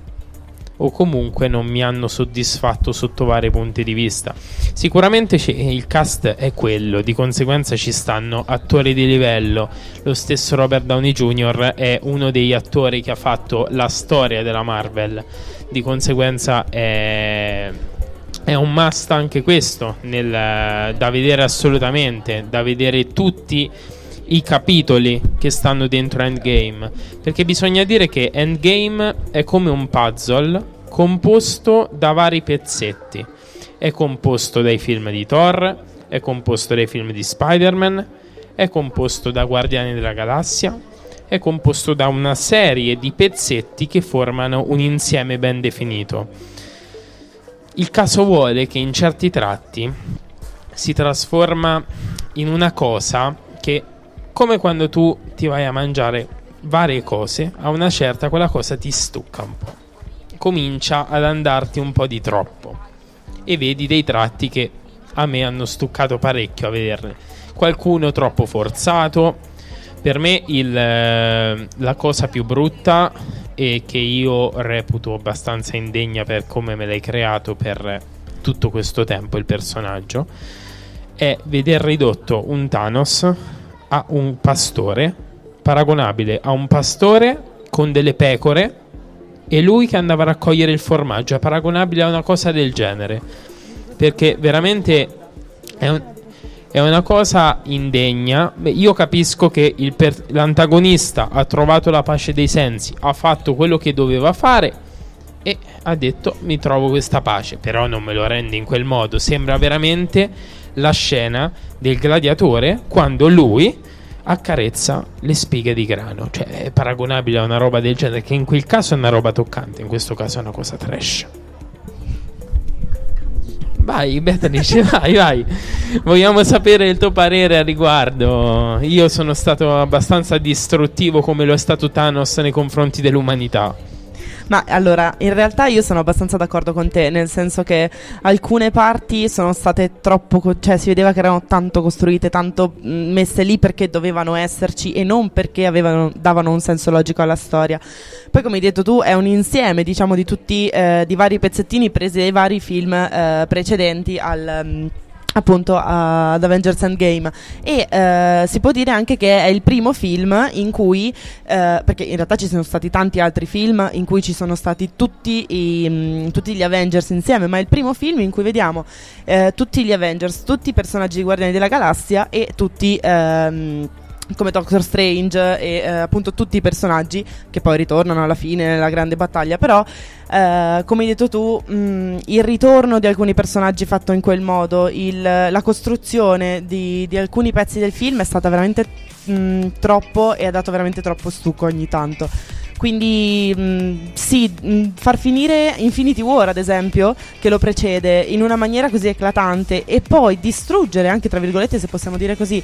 non mi hanno soddisfatto sotto vari punti di vista. Sicuramente il cast è quello, di conseguenza ci stanno attori di livello. Lo stesso Robert Downey Jr. è uno degli attori che ha fatto la storia della Marvel, di conseguenza è un must anche questo, da vedere assolutamente, da vedere tutti i capitoli che stanno dentro Endgame, perché bisogna dire che Endgame è come un puzzle composto da vari pezzetti. È composto dai film di Thor, è composto dai film di Spider-Man, è composto da Guardiani della Galassia, è composto da una serie di pezzetti che formano un insieme ben definito. Il caso vuole che in certi tratti si trasforma in una cosa che, come quando tu ti vai a mangiare varie cose, a una certa quella cosa ti stucca un po', comincia ad andarti un po' di troppo, e vedi dei tratti che a me hanno stuccato parecchio a vederli, qualcuno troppo forzato. Per me la cosa più brutta, e che io reputo abbastanza indegna per come me l'hai creato per tutto questo tempo il personaggio, è veder ridotto un Thanos a un pastore, paragonabile a un pastore con delle pecore e lui che andava a raccogliere il formaggio. È paragonabile a una cosa del genere, perché veramente è una cosa indegna. Io capisco che l'antagonista ha trovato la pace dei sensi, ha fatto quello che doveva fare e ha detto mi trovo questa pace, però non me lo rende in quel modo. Sembra veramente la scena del gladiatore quando lui accarezza le spighe di grano, cioè è paragonabile a una roba del genere, che in quel caso è una roba toccante, in questo caso è una cosa trash. Vai Beatrice, vai. Vogliamo sapere il tuo parere a riguardo. Io sono stato abbastanza distruttivo come lo è stato Thanos nei confronti dell'umanità. Ma allora, in realtà io sono abbastanza d'accordo con te, nel senso che alcune parti sono state troppo, cioè si vedeva che erano tanto costruite, tanto messe lì perché dovevano esserci e non perché davano un senso logico alla storia. Poi, come hai detto tu, è un insieme, diciamo, di tutti, di vari pezzettini presi dai vari film precedenti appunto ad Avengers Endgame, e si può dire anche che è il primo film in cui perché in realtà ci sono stati tanti altri film in cui ci sono stati tutti gli Avengers insieme, ma è il primo film in cui vediamo tutti gli Avengers, tutti i personaggi di Guardiani della Galassia e tutti come Doctor Strange e appunto tutti i personaggi che poi ritornano alla fine nella grande battaglia. Però come hai detto tu, il ritorno di alcuni personaggi fatto in quel modo, la costruzione di alcuni pezzi del film è stata veramente troppo, e ha dato veramente troppo stucco ogni tanto. Quindi far finire Infinity War, ad esempio, che lo precede, in una maniera così eclatante, e poi distruggere anche, tra virgolette, se possiamo dire così,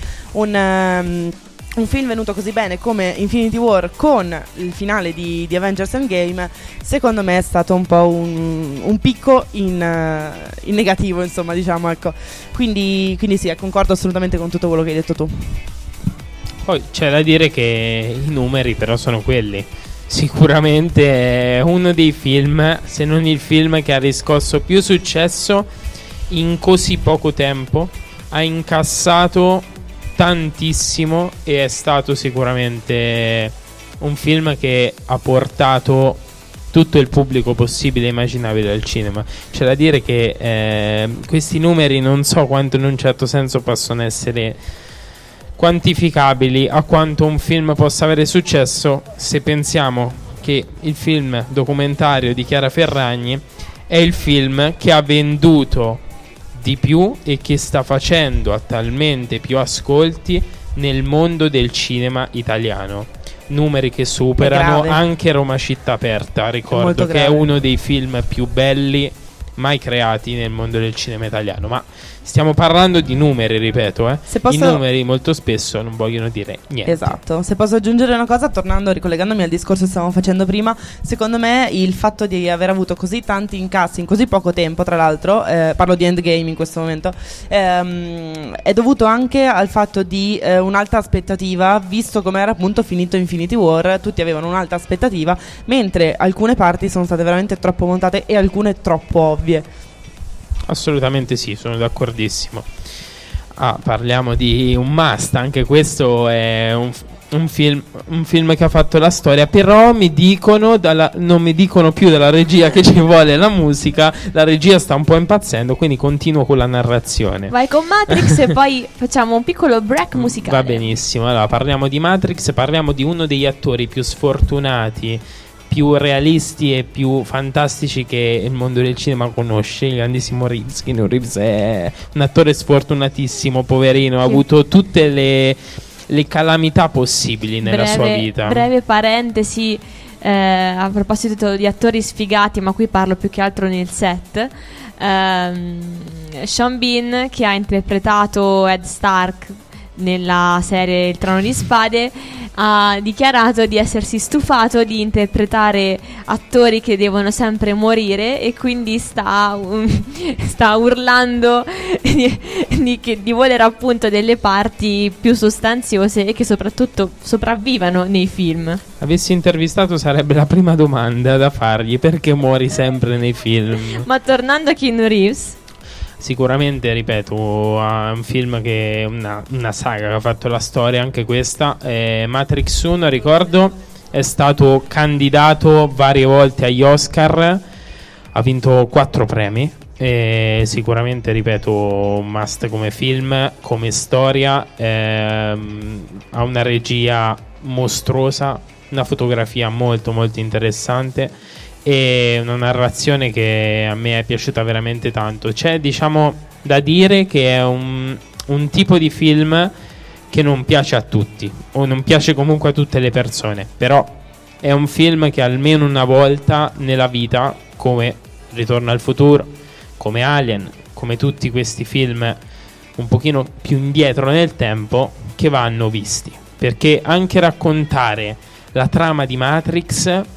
un film venuto così bene come Infinity War con il finale di Avengers Endgame, secondo me è stato un po' un picco in negativo, insomma, diciamo, ecco. Quindi sì, concordo assolutamente con tutto quello che hai detto tu. Poi c'è da dire che i numeri però sono quelli. Sicuramente è uno dei film, se non il film, che ha riscosso più successo in così poco tempo. Ha incassato tantissimo e è stato sicuramente un film che ha portato tutto il pubblico possibile e immaginabile al cinema. C'è da dire che questi numeri non so quanto in un certo senso possono essere quantificabili, a quanto un film possa avere successo, se pensiamo che il film documentario di Chiara Ferragni è il film che ha venduto di più e che sta facendo attualmente più ascolti nel mondo del cinema italiano. Numeri che superano anche Roma Città Aperta, ricordo che è uno dei film più belli mai creati nel mondo del cinema italiano. Ma stiamo parlando di numeri, ripeto, I numeri molto spesso non vogliono dire niente. Esatto. Se posso aggiungere una cosa, ricollegandomi al discorso che stavamo facendo prima, secondo me il fatto di aver avuto così tanti incassi in così poco tempo, tra l'altro parlo di Endgame in questo momento, è dovuto anche al fatto di un'alta aspettativa, visto come era appunto finito Infinity War. Tutti avevano un'alta aspettativa, mentre alcune parti sono state veramente troppo montate e alcune troppo ovvie. Assolutamente sì, sono d'accordissimo. Parliamo di un must, anche questo è un film che ha fatto la storia, però non mi dicono più dalla regia che ci vuole la musica. La regia sta un po' impazzendo, quindi continuo con la narrazione. Vai con Matrix e poi facciamo un piccolo break musicale. Va benissimo. Allora, parliamo di Matrix, parliamo di uno degli attori più sfortunati, più realisti e più fantastici che il mondo del cinema conosce, il grandissimo Reeves. Keanu Reeves è un attore sfortunatissimo, poverino, ha avuto tutte le calamità possibili nella sua vita. Breve parentesi, a proposito di attori sfigati, ma qui parlo più che altro nel set. Sean Bean, che ha interpretato Ed Stark nella serie Il Trono di Spade, ha dichiarato di essersi stufato di interpretare attori che devono sempre morire, e quindi sta urlando di volere appunto delle parti più sostanziose e che soprattutto sopravvivano nei film. Avessi intervistato sarebbe la prima domanda da fargli: perché muori sempre nei film? Ma tornando a Keanu Reeves, sicuramente, ripeto, è un film che è una saga che ha fatto la storia, anche questa. Matrix 1, ricordo, è stato candidato varie volte agli Oscar, ha vinto 4 premi. Sicuramente, ripeto, un must come film, come storia. Ha una regia mostruosa, una fotografia molto molto interessante e una narrazione che a me è piaciuta veramente tanto. C'è, diciamo, da dire che è un tipo di film che non piace a tutti, o non piace comunque a tutte le persone, però è un film che almeno una volta nella vita, come Ritorno al futuro, come Alien, come tutti questi film un pochino più indietro nel tempo, che vanno visti, perché anche raccontare la trama di Matrix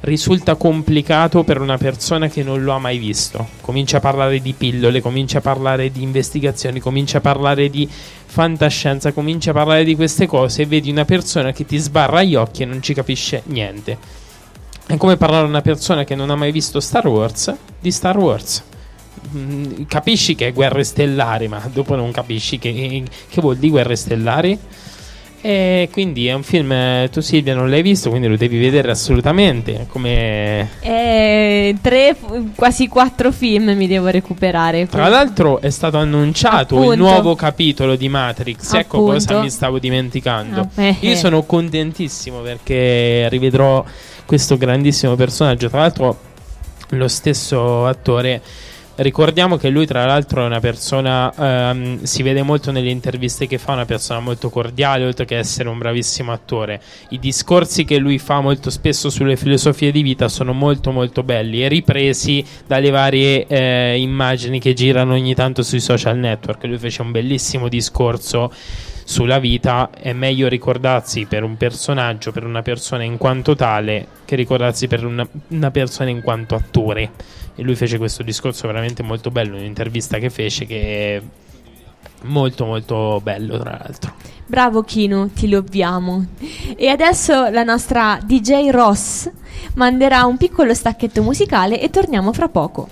risulta complicato per una persona che non lo ha mai visto. Comincia a parlare di pillole, comincia a parlare di investigazioni, comincia a parlare di fantascienza, comincia a parlare di queste cose e vedi una persona che ti sbarra gli occhi e non ci capisce niente. È come parlare a una persona che non ha mai visto Star Wars di Star Wars. Capisci che è Guerre Stellari, ma dopo non capisci che vuol dire Guerre Stellari. E quindi è un film, tu Silvia non l'hai visto, quindi lo devi vedere assolutamente. Come 3, quasi 4 film mi devo recuperare. Tra l'altro è stato annunciato Appunto. il nuovo capitolo di Matrix. Ecco Appunto. cosa mi stavo dimenticando. Vabbè. Io sono contentissimo perché rivedrò questo grandissimo personaggio. Tra l'altro lo stesso attore, ricordiamo che lui tra l'altro è una persona, si vede molto nelle interviste che fa, una persona molto cordiale, oltre che essere un bravissimo attore. I discorsi che lui fa molto spesso sulle filosofie di vita sono molto molto belli e ripresi dalle varie immagini che girano ogni tanto sui social network. Lui fece un bellissimo discorso sulla vita. È meglio ricordarsi per un personaggio, per una persona in quanto tale, che ricordarsi per una persona in quanto attore. E lui fece questo discorso veramente molto bello in un'intervista che fece, che è molto molto bello tra l'altro. Bravo Kino, ti lobbiamo. E adesso la nostra DJ Ross manderà un piccolo stacchetto musicale e torniamo fra poco.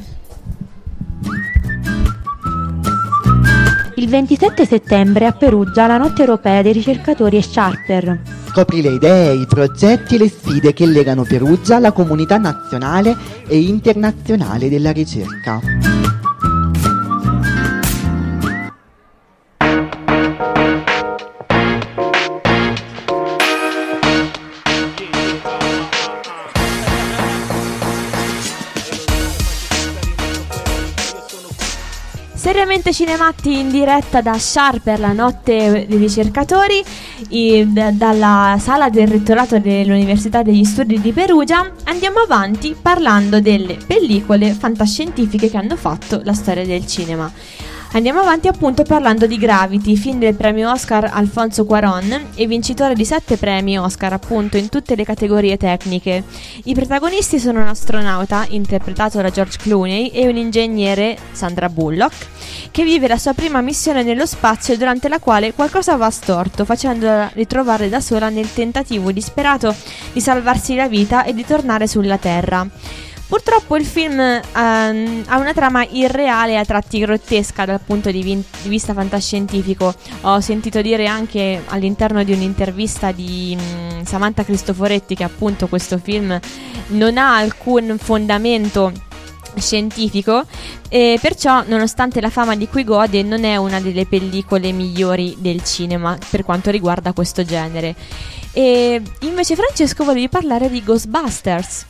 Il 27 settembre a Perugia la notte europea dei ricercatori è Sharper. Scopri le idee, i progetti e le sfide che legano Perugia alla comunità nazionale e internazionale della ricerca. Seriamente Cinematti in diretta da Sharper, la notte dei ricercatori, dalla sala del rettorato dell'Università degli Studi di Perugia. Andiamo avanti parlando delle pellicole fantascientifiche che hanno fatto la storia del cinema. Andiamo avanti appunto parlando di Gravity, film del premio Oscar Alfonso Cuarón e vincitore di 7 premi Oscar appunto in tutte le categorie tecniche. I protagonisti sono un astronauta, interpretato da George Clooney, e un ingegnere, Sandra Bullock, che vive la sua prima missione nello spazio, durante la quale qualcosa va storto, facendola ritrovare da sola nel tentativo disperato di salvarsi la vita e di tornare sulla Terra. Purtroppo il film ha una trama irreale e a tratti grottesca dal punto di vista fantascientifico. Ho sentito dire anche all'interno di un'intervista di Samantha Cristoforetti che appunto questo film non ha alcun fondamento scientifico e perciò, nonostante la fama di cui gode, non è una delle pellicole migliori del cinema per quanto riguarda questo genere. E invece Francesco volevi parlare di Ghostbusters.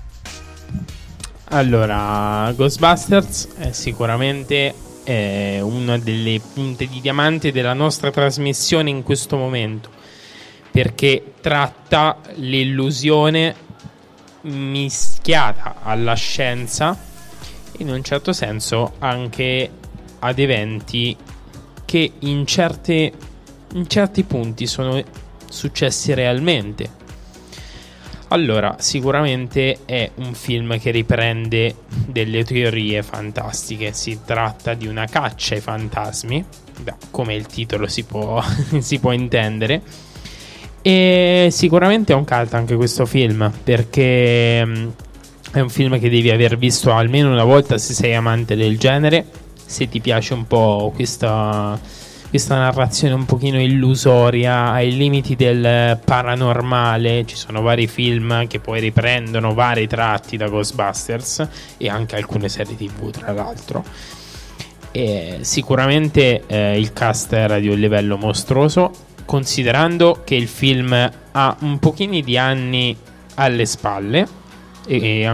Allora, Ghostbusters è sicuramente una delle punte di diamante della nostra trasmissione in questo momento, perché tratta l'illusione mischiata alla scienza, in un certo senso anche ad eventi che in certi punti sono successi realmente. Allora, sicuramente è un film che riprende delle teorie fantastiche. Si tratta di una caccia ai fantasmi, come il titolo si può intendere. E sicuramente è un cult anche questo film, perché è un film che devi aver visto almeno una volta se sei amante del genere, se ti piace un po' questa narrazione un pochino illusoria, ai limiti del paranormale. Ci sono vari film che poi riprendono vari tratti da Ghostbusters e anche alcune serie TV tra l'altro. E sicuramente il cast era di un livello mostruoso, considerando che il film ha un pochino di anni alle spalle e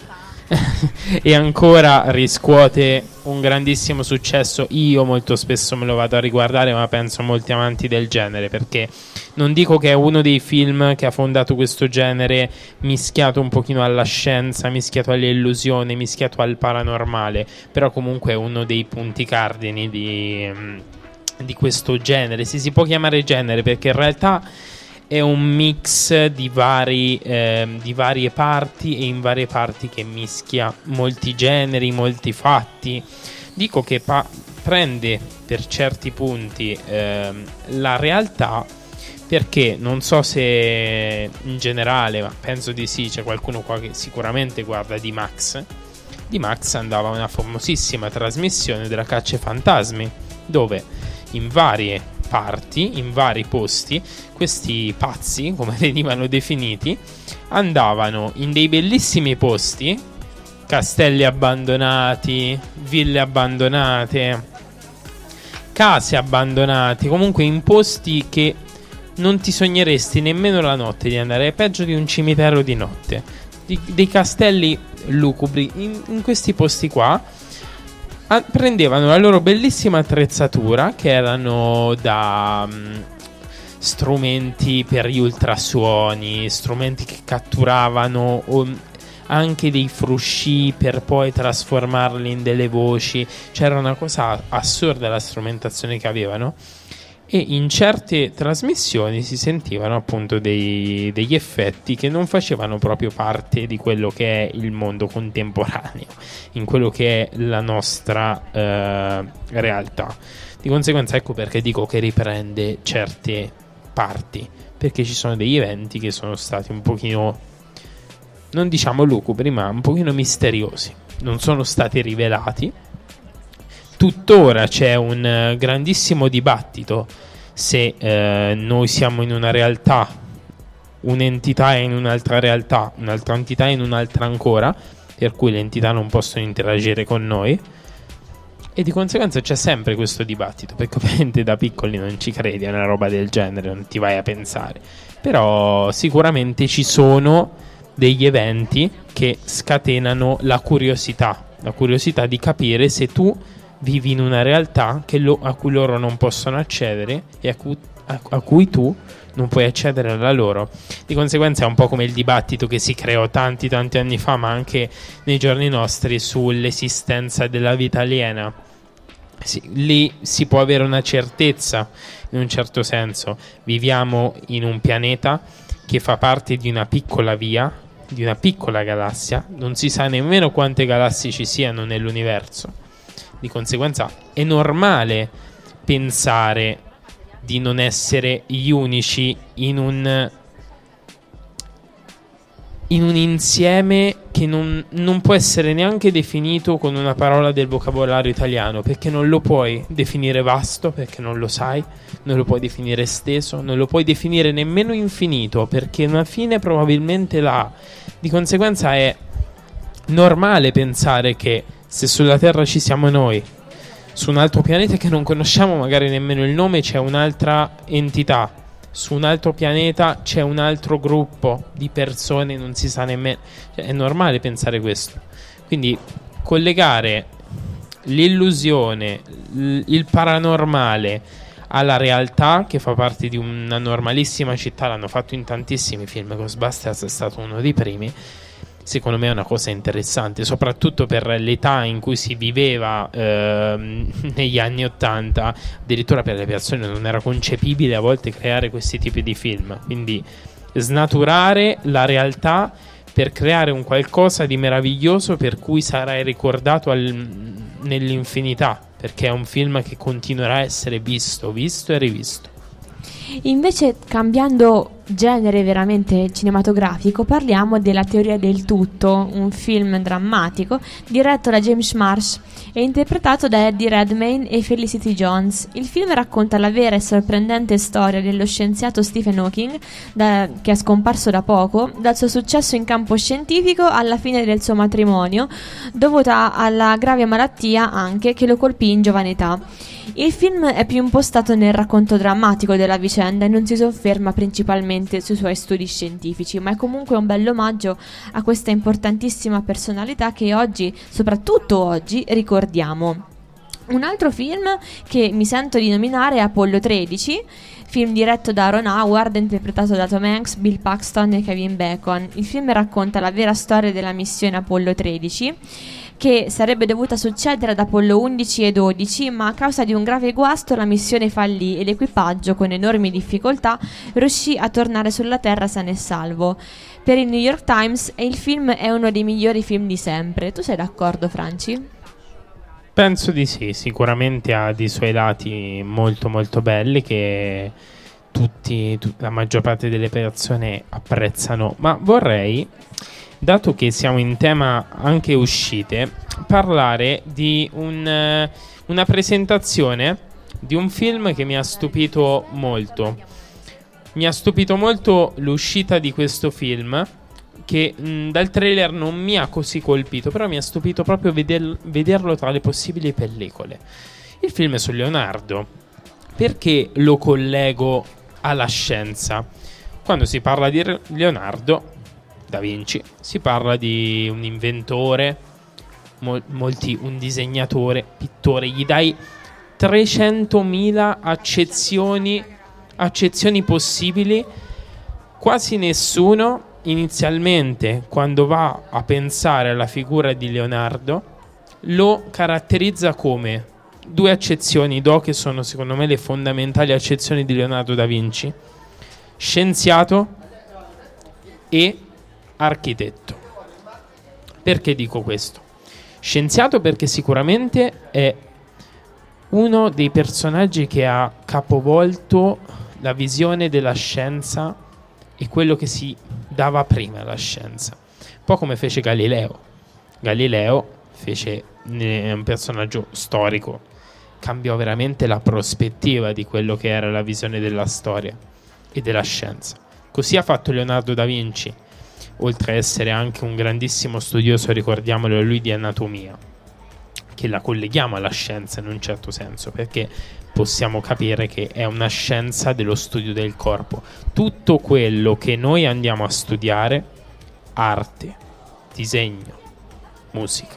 ancora riscuote un grandissimo successo. Io molto spesso me lo vado a riguardare, ma penso a molti amanti del genere, perché non dico che è uno dei film che ha fondato questo genere mischiato un pochino alla scienza, mischiato alle illusioni, mischiato al paranormale, però comunque è uno dei punti cardini di questo genere. Si può chiamare genere perché in realtà è un mix di varie parti, e in varie parti che mischia molti generi, molti fatti. Dico che prende per certi punti la realtà, perché non so se in generale, ma penso di sì, c'è qualcuno qua che sicuramente guarda D-Max. D-Max andava una famosissima trasmissione della caccia ai fantasmi, dove in varie parti, in vari posti, questi pazzi, come venivano definiti, andavano in dei bellissimi posti, castelli abbandonati, ville abbandonate, case abbandonate, comunque in posti che non ti sogneresti nemmeno la notte di andare, è peggio di un cimitero di notte, dei castelli lucubri. In questi posti qua prendevano la loro bellissima attrezzatura, che erano da strumenti per gli ultrasuoni, strumenti che catturavano anche dei frusci per poi trasformarli in delle voci. C'era una cosa assurda la strumentazione che avevano, e in certe trasmissioni si sentivano appunto degli effetti che non facevano proprio parte di quello che è il mondo contemporaneo, in quello che è la nostra realtà. Di conseguenza ecco perché dico che riprende certe parti, perché ci sono degli eventi che sono stati un pochino, non diciamo lucubri, ma un pochino misteriosi, non sono stati rivelati. Tuttora c'è un grandissimo dibattito se noi siamo in una realtà, un'entità è in un'altra realtà, un'altra entità è in un'altra ancora, per cui le entità non possono interagire con noi, e di conseguenza c'è sempre questo dibattito, perché ovviamente da piccoli non ci credi a una roba del genere, non ti vai a pensare, però sicuramente ci sono degli eventi che scatenano la curiosità di capire se tu vivi in una realtà a cui loro non possono accedere, e a cui tu non puoi accedere alla loro. Di conseguenza è un po' come il dibattito che si creò tanti anni fa, ma anche nei giorni nostri, sull'esistenza della vita aliena. Lì si può avere una certezza, in un certo senso. Viviamo in un pianeta che fa parte di una piccola via, di una piccola galassia, non si sa nemmeno quante galassie ci siano nell'universo. Di conseguenza è normale pensare di non essere gli unici in un insieme che non può essere neanche definito con una parola del vocabolario italiano, perché non lo puoi definire vasto, perché non lo sai, non lo puoi definire esteso, non lo puoi definire nemmeno infinito, perché una fine probabilmente l'ha. Di conseguenza è normale pensare che se sulla Terra ci siamo noi, su un altro pianeta che non conosciamo magari nemmeno il nome c'è un'altra entità, su un altro pianeta c'è un altro gruppo di persone, non si sa nemmeno, cioè, è normale pensare questo. Quindi collegare l'illusione, il paranormale alla realtà, che fa parte di una normalissima città, l'hanno fatto in tantissimi film, Ghostbusters è stato uno dei primi. Secondo me è una cosa interessante, soprattutto per l'età in cui si viveva negli anni 80. Addirittura per le persone non era concepibile a volte creare questi tipi di film. Quindi snaturare la realtà per creare un qualcosa di meraviglioso per cui sarai ricordato nell'infinità, perché è un film che continuerà a essere visto e rivisto. Invece, cambiando genere veramente cinematografico, parliamo della Teoria del tutto, un film drammatico diretto da James Marsh e interpretato da Eddie Redmayne e Felicity Jones. Il film racconta la vera e sorprendente storia dello scienziato Stephen Hawking, che è scomparso da poco, dal suo successo in campo scientifico alla fine del suo matrimonio, dovuta alla grave malattia anche che lo colpì in giovane età. Il film è più impostato nel racconto drammatico della vicenda e non si sofferma principalmente sui suoi studi scientifici, ma è comunque un bel omaggio a questa importantissima personalità che oggi, soprattutto oggi, ricordiamo. Un altro film che mi sento di nominare è Apollo 13, film diretto da Ron Howard, interpretato da Tom Hanks, Bill Paxton e Kevin Bacon. Il film racconta la vera storia della missione Apollo 13, che sarebbe dovuta succedere ad Apollo 11 e 12, ma a causa di un grave guasto la missione fallì e l'equipaggio, con enormi difficoltà, riuscì a tornare sulla Terra sano e salvo. Per il New York Times il film è uno dei migliori film di sempre. Tu sei d'accordo, Franci? Penso di sì, sicuramente ha dei suoi lati molto molto belli che la maggior parte delle persone apprezzano, ma vorrei, dato che siamo in tema anche uscite, parlare di una presentazione di un film che mi ha stupito molto. Mi ha stupito molto l'uscita di questo film, che dal trailer non mi ha così colpito, però mi ha stupito proprio vederlo tra le possibili pellicole. Il film è su Leonardo. Perché lo collego alla scienza? Quando si parla di Leonardo da Vinci si parla di un inventore, un disegnatore, pittore, gli dai 300.000 accezioni possibili. Quasi nessuno inizialmente, quando va a pensare alla figura di Leonardo, lo caratterizza come due accezioni, che sono secondo me le fondamentali accezioni di Leonardo da Vinci: scienziato e architetto. Perché dico questo? Scienziato perché sicuramente è uno dei personaggi che ha capovolto la visione della scienza e quello che si dava prima alla scienza, un po' come fece Galileo. Galileo fece un personaggio storico, cambiò veramente la prospettiva di quello che era la visione della storia e della scienza. Così ha fatto Leonardo da Vinci, oltre a essere anche un grandissimo studioso, ricordiamolo lui, di anatomia, che la colleghiamo alla scienza in un certo senso, perché possiamo capire che è una scienza dello studio del corpo. Tutto quello che noi andiamo a studiare, arte, disegno, musica,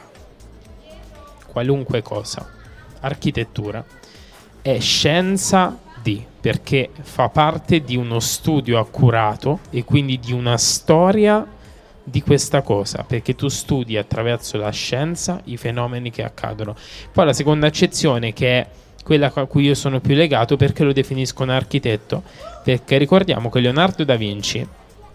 qualunque cosa, architettura, è scienza perché fa parte di uno studio accurato e quindi di una storia di questa cosa, perché tu studi attraverso la scienza i fenomeni che accadono. Poi la seconda accezione, che è quella a cui io sono più legato, perché lo definisco un architetto, perché ricordiamo che Leonardo da Vinci,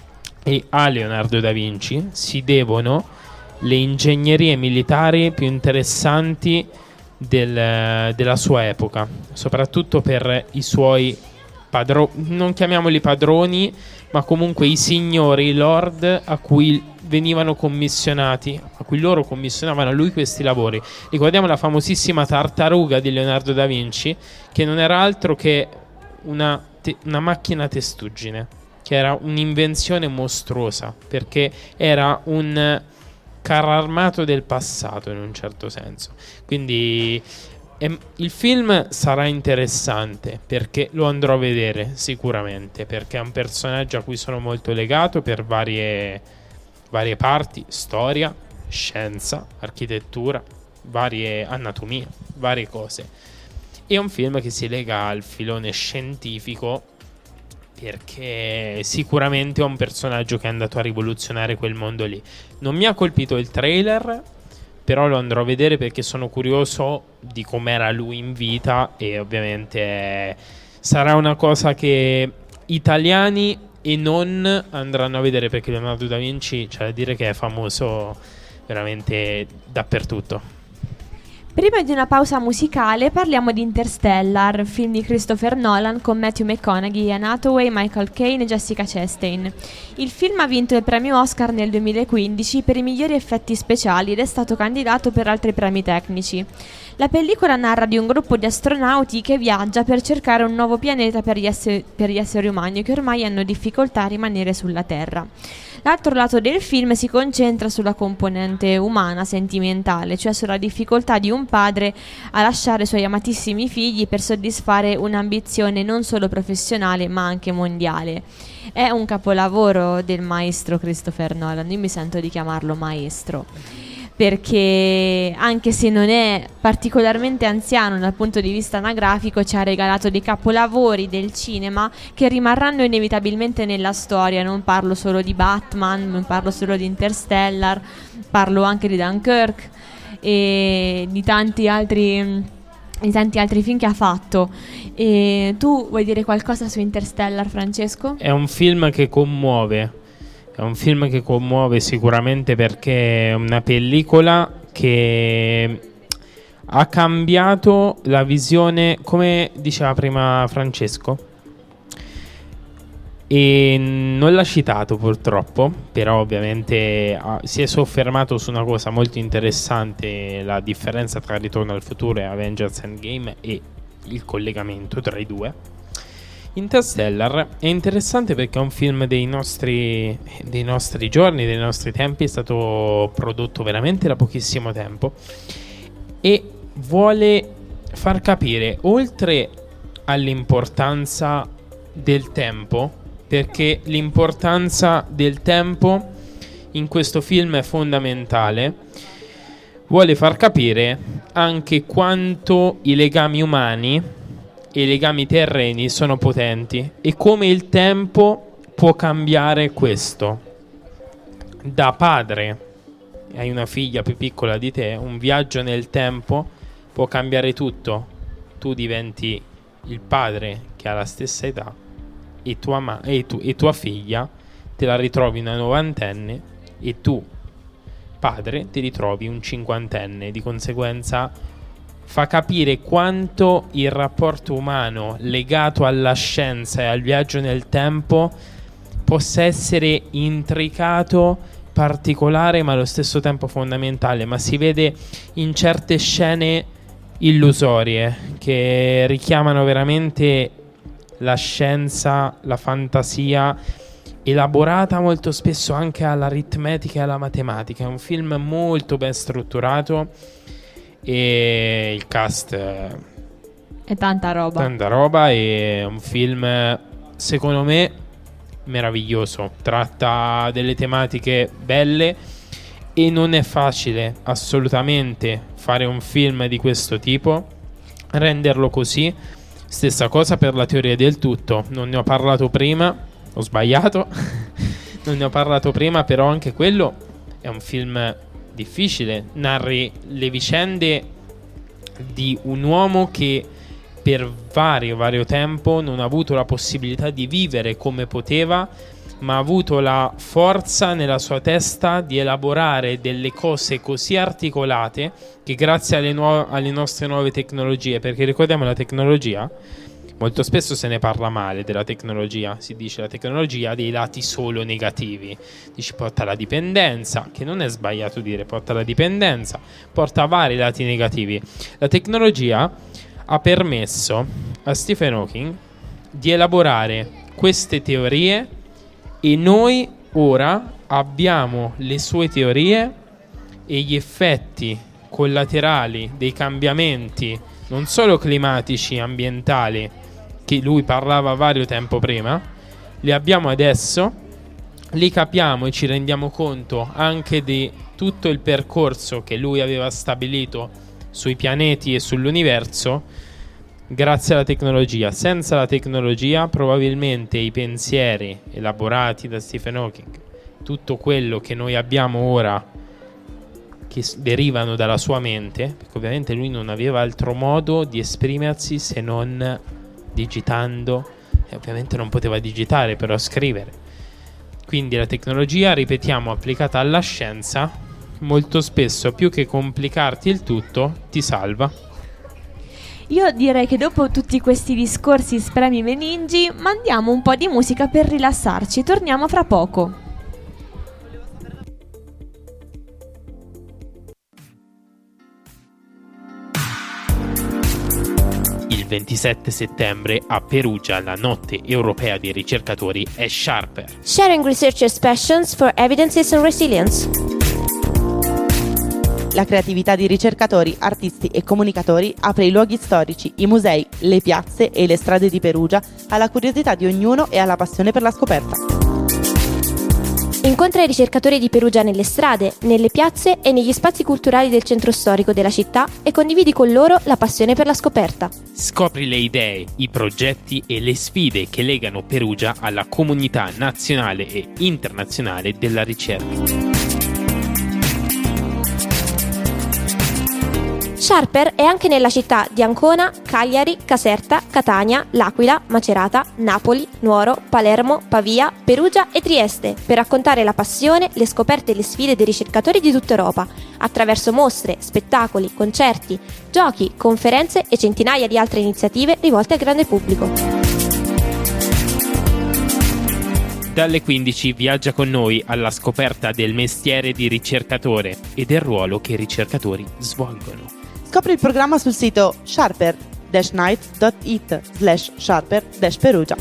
e a Leonardo da Vinci si devono le ingegnerie militari più interessanti della sua epoca, soprattutto per i suoi non chiamiamoli padroni, ma comunque i signori, i lord a cui venivano commissionati, a cui loro commissionavano a lui questi lavori. Ricordiamo la famosissima tartaruga di Leonardo da Vinci, che non era altro che una macchina testuggine, che era un'invenzione mostruosa, perché era un carro armato del passato in un certo senso. Quindi il film sarà interessante, perché lo andrò a vedere sicuramente, perché è un personaggio a cui sono molto legato per varie parti: storia, scienza, architettura, varie anatomia, varie cose. È un film che si lega al filone scientifico, perché sicuramente è un personaggio che è andato a rivoluzionare quel mondo lì. Non mi ha colpito il trailer, però lo andrò a vedere perché sono curioso di com'era lui in vita, e ovviamente sarà una cosa che italiani e non andranno a vedere, perché Leonardo da Vinci c'è da dire che è famoso veramente dappertutto. Prima di una pausa musicale parliamo di Interstellar, film di Christopher Nolan con Matthew McConaughey, Anne Hathaway, Michael Caine e Jessica Chastain. Il film ha vinto il premio Oscar nel 2015 per i migliori effetti speciali ed è stato candidato per altri premi tecnici. La pellicola narra di un gruppo di astronauti che viaggia per cercare un nuovo pianeta per gli esseri umani che ormai hanno difficoltà a rimanere sulla Terra. L'altro lato del film si concentra sulla componente umana, sentimentale, cioè sulla difficoltà di un padre a lasciare i suoi amatissimi figli per soddisfare un'ambizione non solo professionale ma anche mondiale. È un capolavoro del maestro Christopher Nolan, io mi sento di chiamarlo maestro, perché anche se non è particolarmente anziano dal punto di vista anagrafico, ci ha regalato dei capolavori del cinema che rimarranno inevitabilmente nella storia. Non parlo solo di Batman, non parlo solo di Interstellar, parlo anche di Dunkirk e di tanti altri film che ha fatto. E tu vuoi dire qualcosa su Interstellar, Francesco? È un film che commuove. È un film che commuove sicuramente perché è una pellicola che ha cambiato la visione, come diceva prima Francesco, e non l'ha citato purtroppo, però ovviamente si è soffermato su una cosa molto interessante, la differenza tra Ritorno al futuro e Avengers Endgame e il collegamento tra i due. Interstellar è interessante perché è un film dei nostri giorni, dei nostri tempi, è stato prodotto veramente da pochissimo tempo e vuole far capire, oltre all'importanza del tempo, perché l'importanza del tempo in questo film è fondamentale, vuole far capire anche quanto i legami umani e i legami terreni sono potenti e come il tempo può cambiare questo. Da padre, hai una figlia più piccola di te, un viaggio nel tempo può cambiare tutto. Tu diventi il padre che ha la stessa età e tua figlia te la ritrovi una novantenne e tu, padre, ti ritrovi un cinquantenne. Di conseguenza fa capire quanto il rapporto umano legato alla scienza e al viaggio nel tempo possa essere intricato, particolare, ma allo stesso tempo fondamentale. Ma si vede in certe scene illusorie che richiamano veramente la scienza, la fantasia, elaborata molto spesso anche all'aritmetica e alla matematica. È un film molto ben strutturato e il cast è tanta roba. È un film secondo me meraviglioso, tratta delle tematiche belle e non è facile assolutamente fare un film di questo tipo, renderlo così. Stessa cosa per La teoria del tutto, non ne ho parlato prima, ho sbagliato non ne ho parlato prima, però anche quello è un film difficile, narri le vicende di un uomo che per vario tempo non ha avuto la possibilità di vivere come poteva, ma ha avuto la forza nella sua testa di elaborare delle cose così articolate che grazie alle nostre nuove tecnologie, perché ricordiamo la tecnologia, molto spesso se ne parla male della tecnologia, si dice la tecnologia ha dei lati solo negativi, dici porta alla dipendenza, che non è sbagliato dire, porta alla dipendenza, porta a vari lati negativi. La tecnologia ha permesso a Stephen Hawking di elaborare queste teorie e noi ora abbiamo le sue teorie e gli effetti collaterali dei cambiamenti non solo climatici, ambientali, che lui parlava vario tempo prima, li abbiamo adesso, li capiamo e ci rendiamo conto anche di tutto il percorso che lui aveva stabilito sui pianeti e sull'universo grazie alla tecnologia. Senza la tecnologia probabilmente i pensieri elaborati da Stephen Hawking, tutto quello che noi abbiamo ora che derivano dalla sua mente, perché ovviamente lui non aveva altro modo di esprimersi se non digitando, e ovviamente non poteva digitare, però scrivere. Quindi la tecnologia, ripetiamo, applicata alla scienza, molto spesso più che complicarti il tutto ti salva. Io direi che dopo tutti questi discorsi spremi meningi mandiamo un po' di musica per rilassarci. Torniamo fra poco. Il 27 settembre a Perugia la notte europea dei ricercatori è Sharper. Sharing researchers' passions for evidences and resilience. La creatività di ricercatori, artisti e comunicatori apre i luoghi storici, i musei, le piazze e le strade di Perugia alla curiosità di ognuno e alla passione per la scoperta. Incontra i ricercatori di Perugia nelle strade, nelle piazze e negli spazi culturali del centro storico della città e condividi con loro la passione per la scoperta. Scopri le idee, i progetti e le sfide che legano Perugia alla comunità nazionale e internazionale della ricerca. Sharper è anche nella città di Ancona, Cagliari, Caserta, Catania, L'Aquila, Macerata, Napoli, Nuoro, Palermo, Pavia, Perugia e Trieste per raccontare la passione, le scoperte e le sfide dei ricercatori di tutta Europa attraverso mostre, spettacoli, concerti, giochi, conferenze e centinaia di altre iniziative rivolte al grande pubblico. Dalle 15 viaggia con noi alla scoperta del mestiere di ricercatore e del ruolo che i ricercatori svolgono. Scopri il programma sul sito sharper-night.it/sharper-perugia.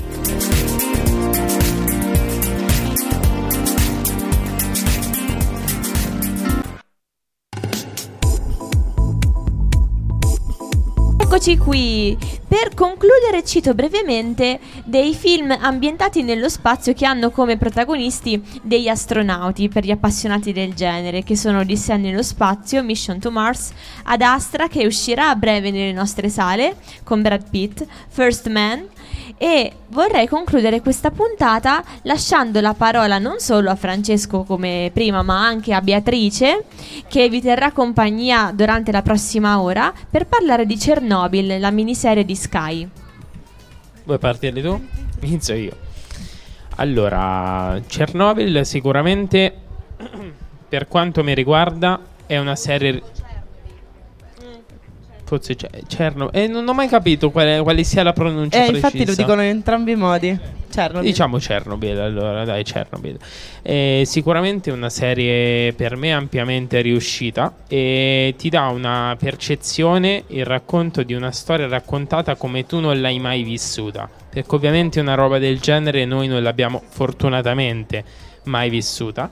Eccoci qui. Per concludere cito brevemente dei film ambientati nello spazio che hanno come protagonisti degli astronauti per gli appassionati del genere, che sono Odissea nello spazio, Mission to Mars, Ad Astra, che uscirà a breve nelle nostre sale con Brad Pitt, First Man. E vorrei concludere questa puntata lasciando la parola non solo a Francesco come prima, ma anche a Beatrice, che vi terrà compagnia durante la prossima ora per parlare di Chernobyl, la miniserie di Sky. Vuoi partire tu? Inizio io. Allora, Chernobyl sicuramente, per quanto mi riguarda, è una serie... Forse Chernobyl. Non ho mai capito quale sia la pronuncia precisa. Infatti lo dicono in entrambi i modi. Chernobyl. Diciamo Chernobyl, allora, dai, Chernobyl. Sicuramente una serie per me ampiamente riuscita e ti dà una percezione, il racconto di una storia raccontata come tu non l'hai mai vissuta. Perché ovviamente una roba del genere noi non l'abbiamo fortunatamente mai vissuta.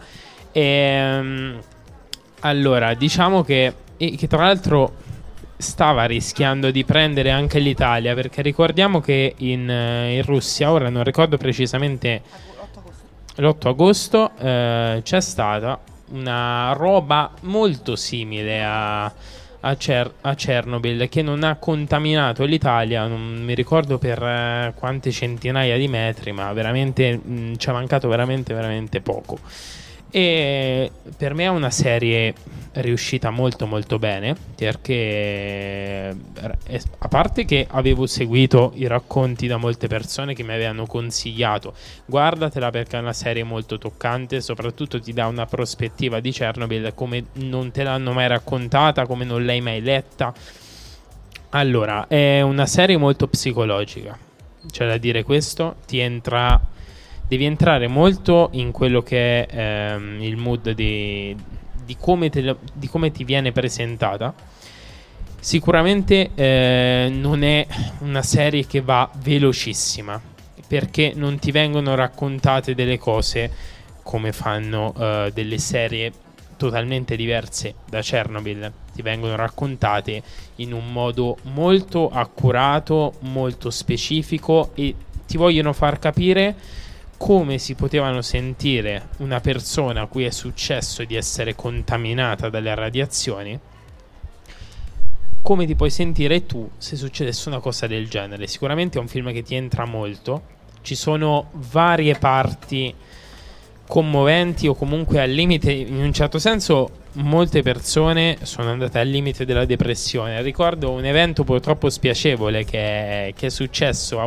Allora, diciamo che tra l'altro stava rischiando di prendere anche l'Italia, perché ricordiamo che in Russia, ora non ricordo precisamente, l'8 agosto c'è stata una roba molto simile a Chernobyl, che non ha contaminato l'Italia, non mi ricordo per quante centinaia di metri, ma veramente ci è mancato veramente veramente poco. E per me è una serie riuscita molto molto bene, perché a parte che avevo seguito i racconti da molte persone che mi avevano consigliato guardatela perché è una serie molto toccante, soprattutto ti dà una prospettiva di Chernobyl come non te l'hanno mai raccontata, come non l'hai mai letta. Allora, è una serie molto psicologica, c'è da dire questo, devi entrare molto in quello che è il mood di come ti viene presentata. Sicuramente non è una serie che va velocissima, perché non ti vengono raccontate delle cose come fanno delle serie totalmente diverse da Chernobyl. Ti vengono raccontate in un modo molto accurato, molto specifico, e ti vogliono far capire come si potevano sentire una persona a cui è successo di essere contaminata dalle radiazioni, come ti puoi sentire tu se succedesse una cosa del genere. Sicuramente è un film che ti entra molto, ci sono varie parti commoventi o comunque al limite, in un certo senso molte persone sono andate al limite della depressione. Ricordo un evento purtroppo spiacevole che è successo a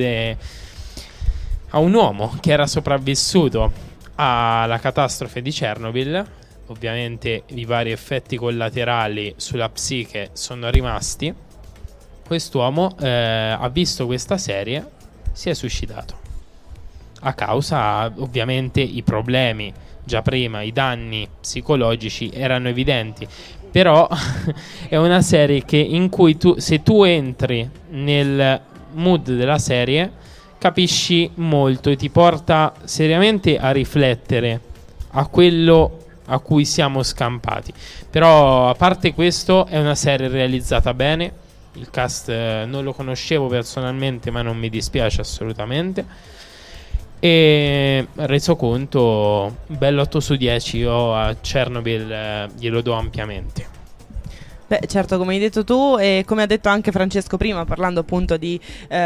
un uomo che era sopravvissuto alla catastrofe di Chernobyl. Ovviamente i vari effetti collaterali sulla psiche sono rimasti. Quest'uomo ha visto questa serie, si è suicidato a causa, ovviamente, i problemi già prima, i danni psicologici erano evidenti, però è una serie in cui se tu entri nel mood della serie capisci molto e ti porta seriamente a riflettere a quello a cui siamo scampati. Però a parte questo è una serie realizzata bene, il cast non lo conoscevo personalmente ma non mi dispiace assolutamente, e reso conto bello 8 su 10. Io a Chernobyl glielo do ampiamente. Beh, certo, come hai detto tu e come ha detto anche Francesco prima, parlando appunto di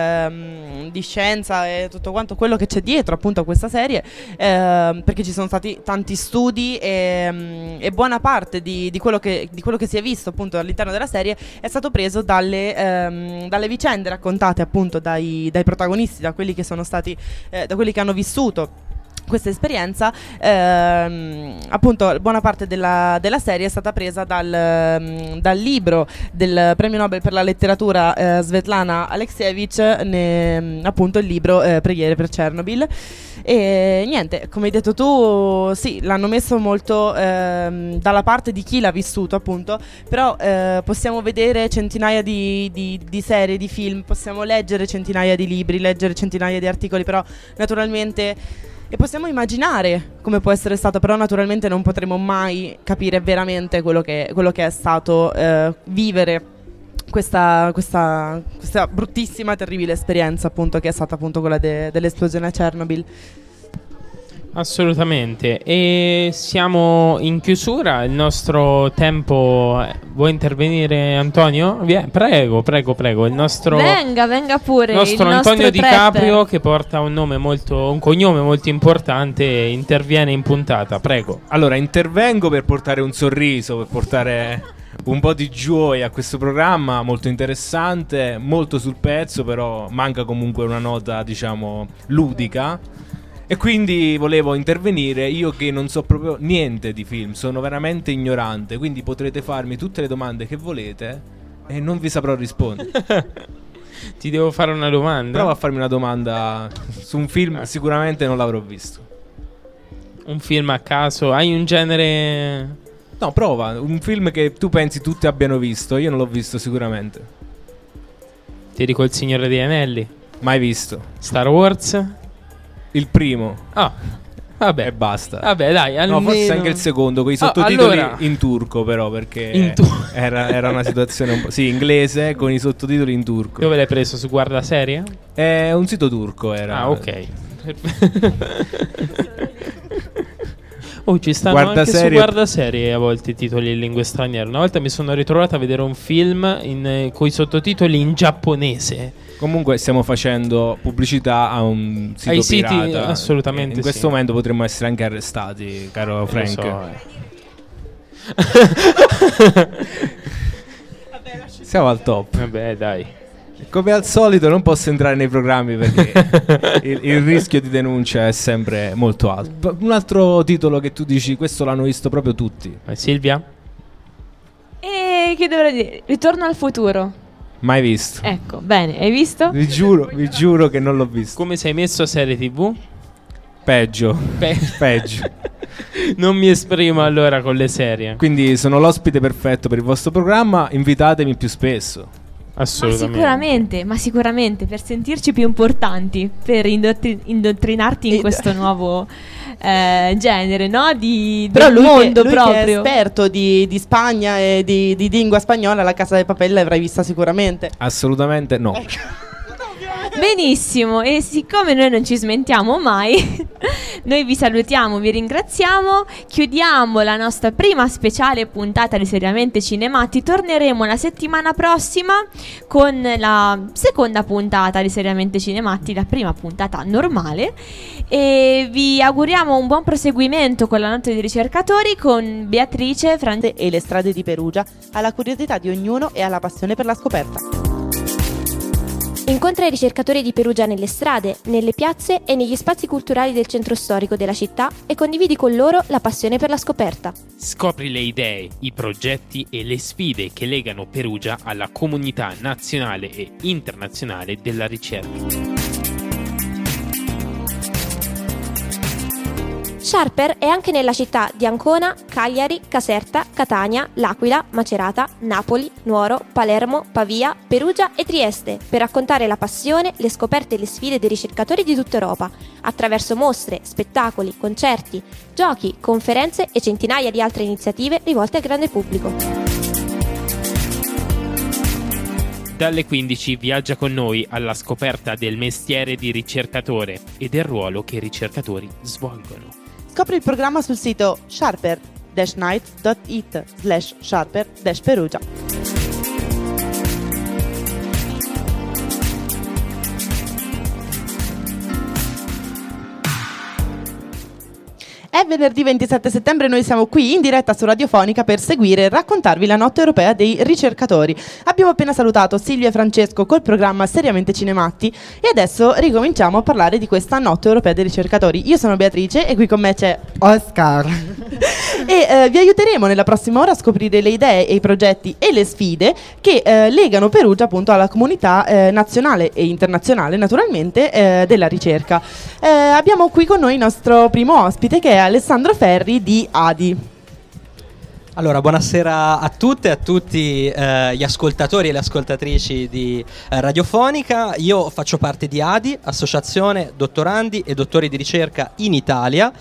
scienza e tutto quanto quello che c'è dietro appunto a questa serie, perché ci sono stati tanti studi e buona parte di quello che si è visto appunto all'interno della serie è stato preso dalle vicende raccontate appunto dai protagonisti, da quelli che sono stati, da quelli che hanno vissuto questa esperienza. Appunto buona parte della serie è stata presa dal libro del premio Nobel per la letteratura Svetlana Alexievich, appunto il libro Preghiere per Chernobyl. E niente, come hai detto tu, sì, l'hanno messo molto dalla parte di chi l'ha vissuto appunto, però possiamo vedere centinaia di serie, di film, possiamo leggere centinaia di libri, leggere centinaia di articoli, però naturalmente... E possiamo immaginare come può essere stato, però naturalmente non potremo mai capire veramente quello che è stato vivere questa bruttissima, terribile esperienza appunto che è stata appunto quella dell'esplosione a Chernobyl. Assolutamente. E siamo in chiusura, il nostro tempo. Vuoi intervenire, Antonio? Prego. Il nostro venga pure. Il nostro Antonio Di Caprio, che porta un cognome molto importante, interviene in puntata. Prego. Allora, intervengo per portare un sorriso, per portare un po' di gioia a questo programma molto interessante, molto sul pezzo, però manca comunque una nota, diciamo, ludica. E quindi volevo intervenire, io che non so proprio niente di film, sono veramente ignorante, quindi potrete farmi tutte le domande che volete e non vi saprò rispondere. Ti devo fare una domanda? Prova a farmi una domanda su un film, sicuramente non l'avrò visto. Un film a caso, hai un genere... No, prova, un film che tu pensi tutti abbiano visto, io non l'ho visto sicuramente. Ti dico Il Signore degli Anelli? Mai visto. Star Wars? Il primo. Ah, vabbè. E basta. Vabbè, dai, almeno... No, forse anche il secondo, con i sottotitoli allora... in turco però, perché era una situazione un po'... Sì, inglese, con i sottotitoli in turco. Dove l'hai preso? Su Guardaserie? È un sito turco era. Ah, ok. Ci stanno anche su Guardaserie a volte i titoli in lingue straniere. Una volta mi sono ritrovato a vedere un film con i sottotitoli in giapponese. Comunque stiamo facendo pubblicità a un sito pirata. Siti, assolutamente. In questo momento potremmo essere anche arrestati, caro Frank. Siamo al top. Vabbè, dai. Come al solito non posso entrare nei programmi perché il rischio di denuncia è sempre molto alto. Un altro titolo che tu dici, questo l'hanno visto proprio tutti. Silvia? E che dovrei dire? Ritorno al futuro. Mai visto. Ecco, bene, hai visto? Vi giuro che non l'ho visto. Come sei messo a serie TV? Peggio. Non mi esprimo allora con le serie. Quindi sono l'ospite perfetto per il vostro programma, invitatemi più spesso. Assolutamente. Ma sicuramente per sentirci più importanti, per indottrinarti in questo nuovo genere, no? Però del mondo proprio. Che è esperto di Spagna e di lingua spagnola, La Casa de Papel l'avrai vista sicuramente. Assolutamente no. Benissimo, e siccome noi non ci smentiamo mai, noi vi salutiamo, vi ringraziamo, chiudiamo la nostra prima speciale puntata di Seriamente Cinemati. Torneremo la settimana prossima con la seconda puntata di Seriamente Cinemati, la prima puntata normale, e vi auguriamo un buon proseguimento con la notte dei ricercatori, con Beatrice, Franze e le strade di Perugia, alla curiosità di ognuno e alla passione per la scoperta. Incontra i ricercatori di Perugia nelle strade, nelle piazze e negli spazi culturali del centro storico della città e condividi con loro la passione per la scoperta. Scopri le idee, i progetti e le sfide che legano Perugia alla comunità nazionale e internazionale della ricerca. Sharper è anche nella città di Ancona, Cagliari, Caserta, Catania, L'Aquila, Macerata, Napoli, Nuoro, Palermo, Pavia, Perugia e Trieste per raccontare la passione, le scoperte e le sfide dei ricercatori di tutta Europa, attraverso mostre, spettacoli, concerti, giochi, conferenze e centinaia di altre iniziative rivolte al grande pubblico. Dalle 15 viaggia con noi alla scoperta del mestiere di ricercatore e del ruolo che i ricercatori svolgono. Scopri il programma sul sito Sharper, www.sharper-night.it/sharper-perugia. È venerdì 27 settembre, noi siamo qui in diretta su Radiofonica per seguire e raccontarvi la notte europea dei ricercatori. Abbiamo appena salutato Silvia e Francesco col programma Seriamente Cinematti e adesso ricominciamo a parlare di questa notte europea dei ricercatori. Io sono Beatrice e qui con me c'è Oscar e vi aiuteremo nella prossima ora a scoprire le idee e i progetti e le sfide che legano Perugia appunto alla comunità nazionale e internazionale naturalmente della ricerca. Abbiamo qui con noi il nostro primo ospite che è Alessandro Ferri di ADI. Allora, buonasera a tutte e a tutti gli ascoltatori e le ascoltatrici di Radiofonica. Io faccio parte di ADI, Associazione Dottorandi e Dottori di Ricerca in Italia,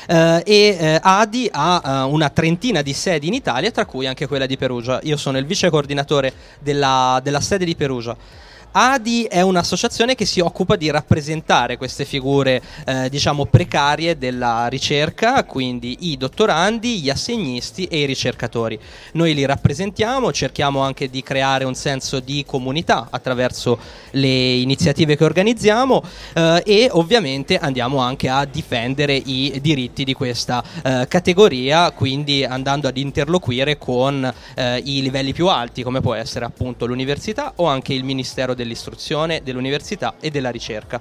e ADI ha una trentina di sedi in Italia, tra cui anche quella di Perugia. Io sono il vice coordinatore della sede di Perugia. ADI è un'associazione che si occupa di rappresentare queste figure diciamo precarie della ricerca, quindi i dottorandi, gli assegnisti e i ricercatori. Noi li rappresentiamo, cerchiamo anche di creare un senso di comunità attraverso le iniziative che organizziamo e ovviamente andiamo anche a difendere i diritti di questa categoria, quindi andando ad interloquire con i livelli più alti, come può essere appunto l'università o anche il Ministero dell'istruzione, dell'università e della ricerca.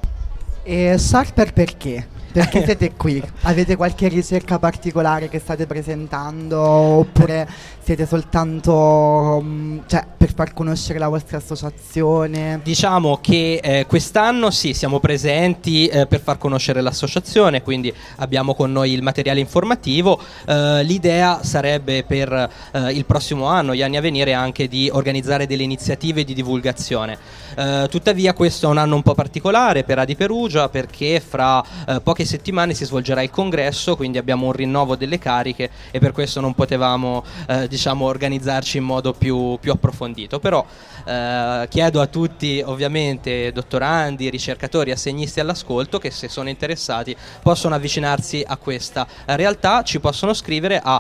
E Sharper perché? Perché siete qui? Avete qualche ricerca particolare che state presentando oppure siete soltanto per far conoscere la vostra associazione? Diciamo che quest'anno sì, siamo presenti per far conoscere l'associazione, quindi abbiamo con noi il materiale informativo. L'idea sarebbe per il prossimo anno, gli anni a venire, anche di organizzare delle iniziative di divulgazione. Tuttavia questo è un anno un po' particolare per ADI Perugia, perché fra poche settimane si svolgerà il congresso, quindi abbiamo un rinnovo delle cariche e per questo non potevamo organizzarci in modo più approfondito. Però chiedo a tutti, ovviamente dottorandi, ricercatori, assegnisti all'ascolto, che se sono interessati possono avvicinarsi a questa realtà, ci possono scrivere a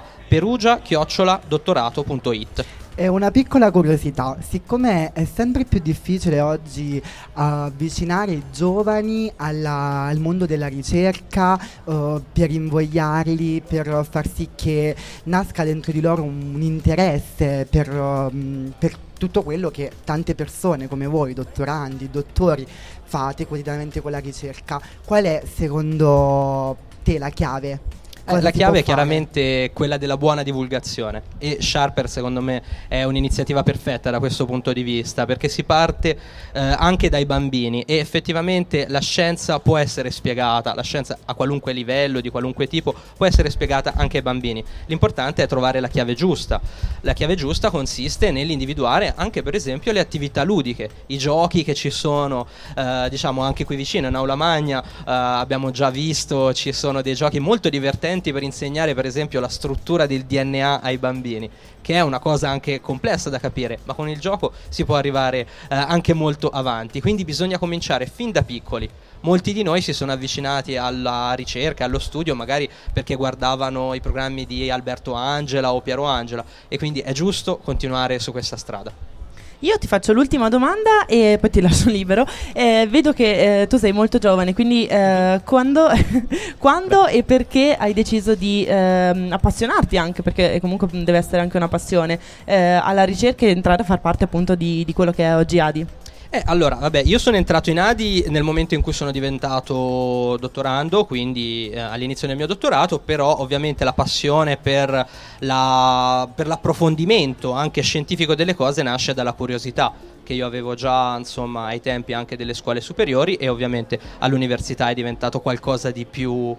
perugia@dottorato.it. È una piccola curiosità, siccome è sempre più difficile oggi avvicinare i giovani al mondo della ricerca, per invogliarli, per far sì che nasca dentro di loro un interesse per tutto quello che tante persone come voi, dottorandi, dottori, fate quotidianamente con la ricerca. Qual è secondo te la chiave? La chiave è chiaramente quella della buona divulgazione e Sharper secondo me è un'iniziativa perfetta da questo punto di vista, perché si parte anche dai bambini e effettivamente la scienza può essere spiegata, la scienza a qualunque livello, di qualunque tipo, può essere spiegata anche ai bambini. L'importante è trovare la chiave giusta. La chiave giusta consiste nell'individuare anche per esempio le attività ludiche, i giochi che ci sono anche qui vicino in Aula Magna. Abbiamo già visto, ci sono dei giochi molto divertenti per insegnare per esempio la struttura del DNA ai bambini, che è una cosa anche complessa da capire, ma con il gioco si può arrivare anche molto avanti, quindi bisogna cominciare fin da piccoli. Molti di noi si sono avvicinati alla ricerca, allo studio, magari perché guardavano i programmi di Alberto Angela o Piero Angela, e quindi è giusto continuare su questa strada. Io ti faccio l'ultima domanda e poi ti lascio libero. Vedo che tu sei molto giovane, quindi quando e perché hai deciso di appassionarti, anche perché comunque deve essere anche una passione, alla ricerca e entrare a far parte appunto di quello che è oggi ADI? Allora, io sono entrato in ADI nel momento in cui sono diventato dottorando, quindi all'inizio del mio dottorato, però ovviamente la passione per l'approfondimento anche scientifico delle cose nasce dalla curiosità che io avevo già, insomma, ai tempi anche delle scuole superiori, e ovviamente all'università è diventato qualcosa di più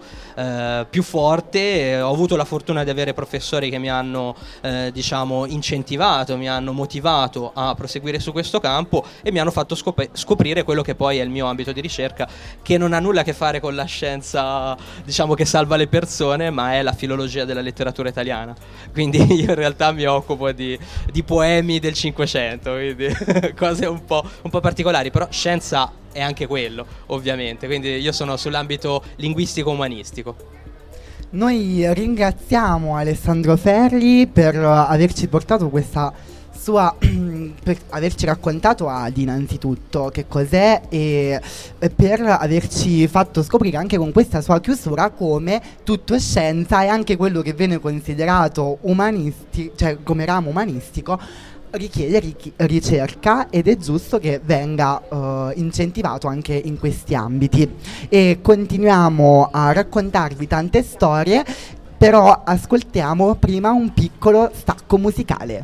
forte. Ho avuto la fortuna di avere professori che mi hanno incentivato, mi hanno motivato a proseguire su questo campo e mi hanno fatto scoprire quello che poi è il mio ambito di ricerca, che non ha nulla a che fare con la scienza che salva le persone, ma è la filologia della letteratura italiana. Quindi io in realtà mi occupo di poemi del Cinquecento, quindi cose un po' particolari, però scienza è anche quello, ovviamente, quindi io sono sull'ambito linguistico-umanistico. Noi ringraziamo Alessandro Ferri per averci portato questa sua per averci raccontato Adi innanzitutto che cos'è e per averci fatto scoprire anche con questa sua chiusura come tutto è scienza e anche quello che viene considerato cioè come ramo umanistico richiede ricerca ed è giusto che venga incentivato anche in questi ambiti. E continuiamo a raccontarvi tante storie, però ascoltiamo prima un piccolo stacco musicale.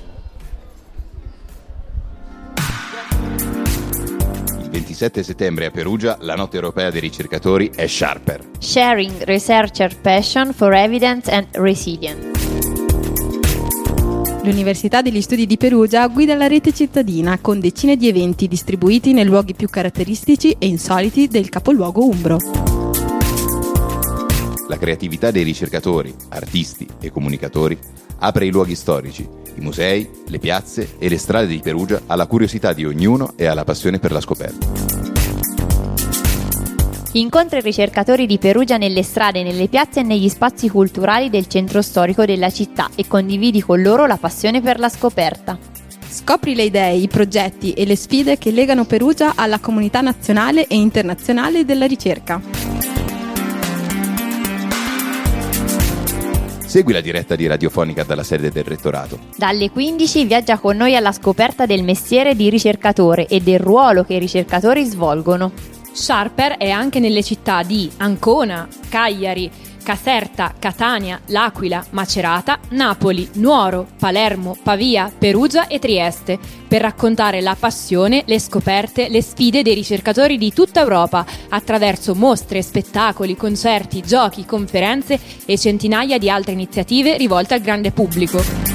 Il 27 settembre a Perugia la notte europea dei ricercatori è Sharper. Sharing Researcher Passion for Evidence and Resilience. L'Università degli Studi di Perugia guida la rete cittadina con decine di eventi distribuiti nei luoghi più caratteristici e insoliti del capoluogo umbro. La creatività dei ricercatori, artisti e comunicatori apre i luoghi storici, i musei, le piazze e le strade di Perugia alla curiosità di ognuno e alla passione per la scoperta. Incontra i ricercatori di Perugia nelle strade, nelle piazze e negli spazi culturali del centro storico della città e condividi con loro la passione per la scoperta. Scopri le idee, i progetti e le sfide che legano Perugia alla comunità nazionale e internazionale della ricerca. Segui la diretta di Radiofonica dalla sede del Rettorato. Dalle 15 viaggia con noi alla scoperta del mestiere di ricercatore e del ruolo che i ricercatori svolgono. Sharper è anche nelle città di Ancona, Cagliari, Caserta, Catania, L'Aquila, Macerata, Napoli, Nuoro, Palermo, Pavia, Perugia e Trieste, per raccontare la passione, le scoperte, le sfide dei ricercatori di tutta Europa, attraverso mostre, spettacoli, concerti, giochi, conferenze e centinaia di altre iniziative rivolte al grande pubblico.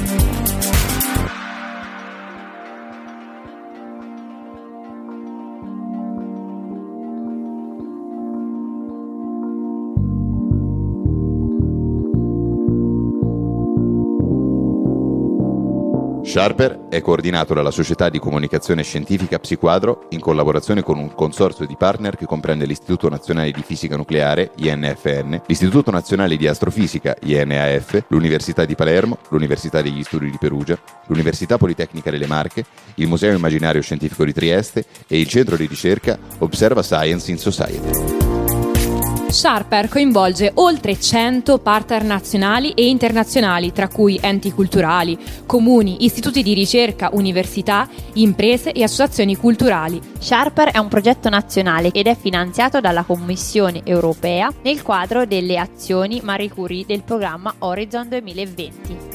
Sharper è coordinato dalla Società di Comunicazione Scientifica Psiquadro in collaborazione con un consorzio di partner che comprende l'Istituto Nazionale di Fisica Nucleare, INFN, l'Istituto Nazionale di Astrofisica, INAF, l'Università di Palermo, l'Università degli Studi di Perugia, l'Università Politecnica delle Marche, il Museo Immaginario Scientifico di Trieste e il centro di ricerca Observa Science in Society. Sharper coinvolge oltre 100 partner nazionali e internazionali, tra cui enti culturali, comuni, istituti di ricerca, università, imprese e associazioni culturali. Sharper è un progetto nazionale ed è finanziato dalla Commissione europea nel quadro delle azioni Marie Curie del programma Horizon 2020.